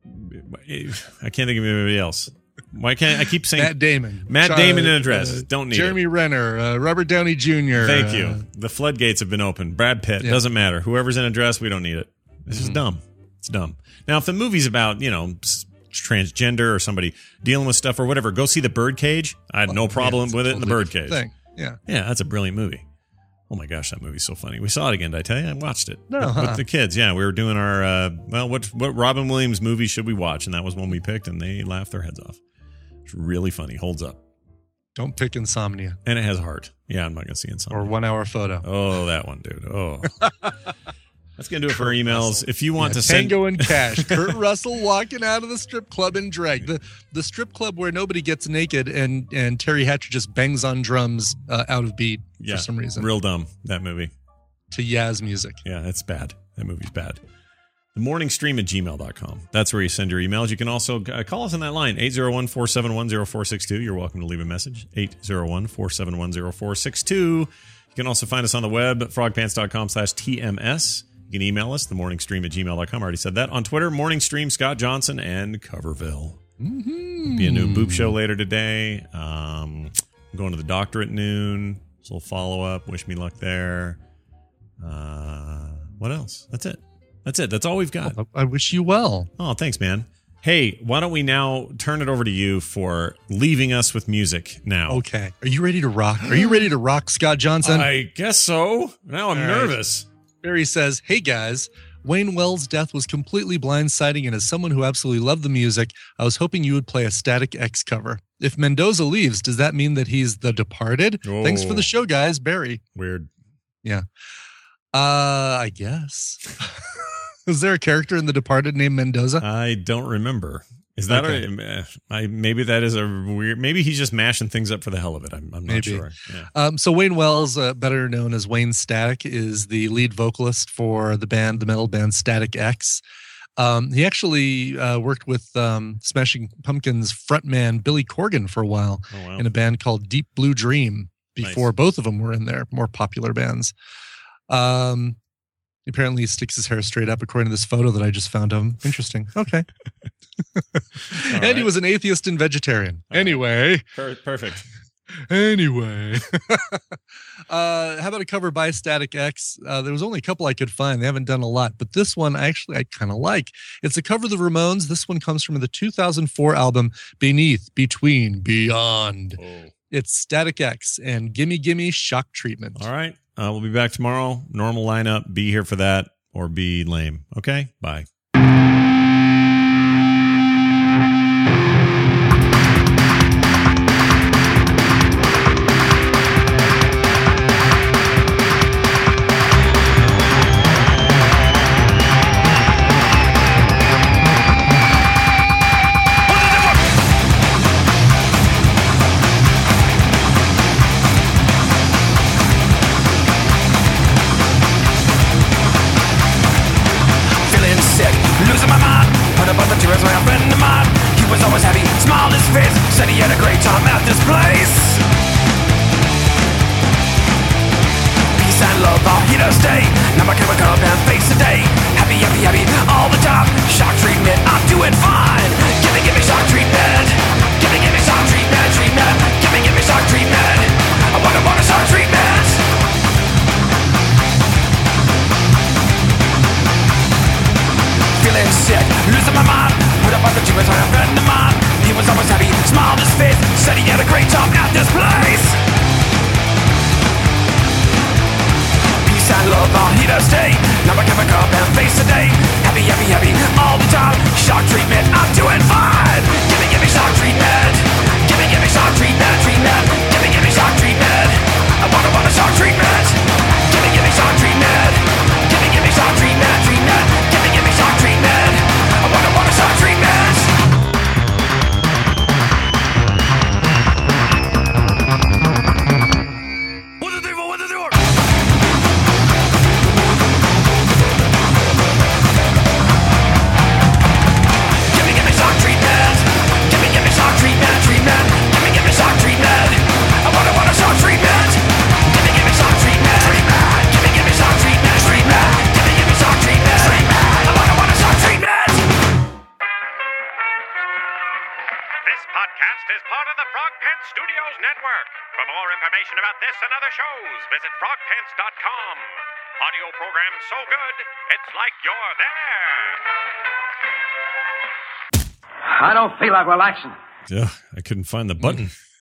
I can't think of anybody else. Why can't I keep saying Matt Damon. Matt Char- Damon in a dress? uh, Don't need Jeremy it. Renner, uh, Robert Downey Junior Thank uh, you. The floodgates have been opened. Brad Pitt, Yeah. doesn't matter. Whoever's in a dress, we don't need it. This is Mhm. dumb. It's dumb. Now, if the movie's about, you know, s- transgender or somebody dealing with stuff or whatever, go see The Birdcage. I had no yeah, problem it's a with it in The totally different Birdcage. thing. Yeah. Yeah, that's a brilliant movie. Oh my gosh, that movie's so funny. We saw it again. Did I tell you? I watched it No, with, huh? with the kids. Yeah, we were doing our uh, well, what what Robin Williams movie should we watch? And that was one we picked, and they laughed their heads off. It's really funny. Holds up, Don't pick Insomnia and it has heart. Yeah, I'm not gonna see Insomnia. or One Hour Photo. Oh, that one, dude. Oh, that's gonna do it for our emails. If you want Yeah, to send, Tango and Cash. Kurt Russell walking out of the strip club in drag. The the strip club where nobody gets naked and and Terry Hatcher just bangs on drums uh, out of beat yeah, for some reason real dumb that movie. to Yaz music. Yeah, that's bad. That movie's bad. The morning stream at gmail dot com. That's where you send your emails. You can also uh, call us on that line, eight zero one, four seven one, zero four six two. You're welcome to leave a message, eight zero one, four seven one, zero four six two. You can also find us on the web, frogpants.com slash TMS. You can email us, the morning stream at gmail dot com. I already said that. On Twitter, morning stream, Scott Johnson and Coverville. Mm-hmm. Be a new Boop show later today. Um, I'm going to the doctor at noon. So we'll follow up. Wish me luck there. Uh, what else? That's it. That's it. That's all we've got. I wish you well. Oh, thanks, man. Hey, why don't we now turn it over to you for leaving us with music now? Okay. Are you ready to rock? Are you ready to rock, Scott Johnson? I guess so. Now I'm All right. nervous. Barry says, "Hey guys, Wayne Wells' death was completely blindsiding, and as someone who absolutely loved the music, I was hoping you would play a Static X cover. If Mendoza leaves, does that mean that he's the departed? Oh. Thanks for the show, guys. Barry. Weird. Yeah. Uh, I guess. Is there a character in The Departed named Mendoza? I don't remember. Is that Okay. a, I, maybe that is a weird, maybe he's just mashing things up for the hell of it. I'm, I'm not Maybe. sure. Yeah. Um, so Wayne Wells, uh, better known as Wayne Static, is the lead vocalist for the band, the metal band Static X. Um, he actually uh, worked with um, Smashing Pumpkins frontman Billy Corgan for a while Oh, wow. in a band called Deep Blue Dream before Nice. both of them were in their more popular bands. Um, apparently he sticks his hair straight up according to this photo that I just found of him. Interesting. Okay. And right. he was an atheist and vegetarian. Anyway. Per- perfect. Anyway. uh, how about a cover by Static X? Uh, there was only a couple I could find. They haven't done a lot, but this one actually I kind of like. It's a cover of the Ramones. This one comes from the two thousand four album Beneath, Between, Beyond. Oh. It's Static X and Gimme Gimme Shock Treatment. All right. Uh, we'll be back tomorrow. Normal lineup. Be here for that or be lame. Okay. Bye. Feeling sick, losing my mind. Heard about the tears with a friend of mine. He was always happy, smiled his face. Said he had a great time at this place. Peace and love are here to stay. Now my chemical and face the day. Happy, happy, happy all the time. Shock treatment, I'm doing fine. Gimme, gimme shock treatment. Gimme, gimme shock treatment, treatment. Gimme, gimme shock treatment. I wanna, wanna shock treatment. Feeling sick, losing my mind. Heard about the dreamers by a friend of mine. He was always happy, smiled his face. Said he had a great time at this place. Peace and love are here to stay. Now I can wake up and face the day. Happy, happy, happy all the time. Shock treatment, I'm doing fine. Gimme, gimme shock treatment. Gimme, gimme shock treatment, treatment. Gimme, gimme shock treatment. I wanna, wanna shock treatment. Gimme, gimme shock treatment. Gimme, gimme shock treatment, treatment. Gimme, gimme shock treatment. I wanna, wanna shock treatment. What did they do? What did they do? Gimme, gimme shock treatment. Gimme, gimme shock treatment, treatment. Gimme, gimme shock treatment. I wanna, wanna shock treatment. Gimme, gimme shock treatment, treatment. Gimme, gimme shock treatment, treatment. Gimme, gimme shock treatment, treatment. I wanna, wanna shock treatment. This podcast is part of the Frog Pants Studios Network. For more information about this and other shows, visit frog pants dot com. Audio program so good, it's like you're there. I don't feel like relaxing. Ugh, I couldn't find the button.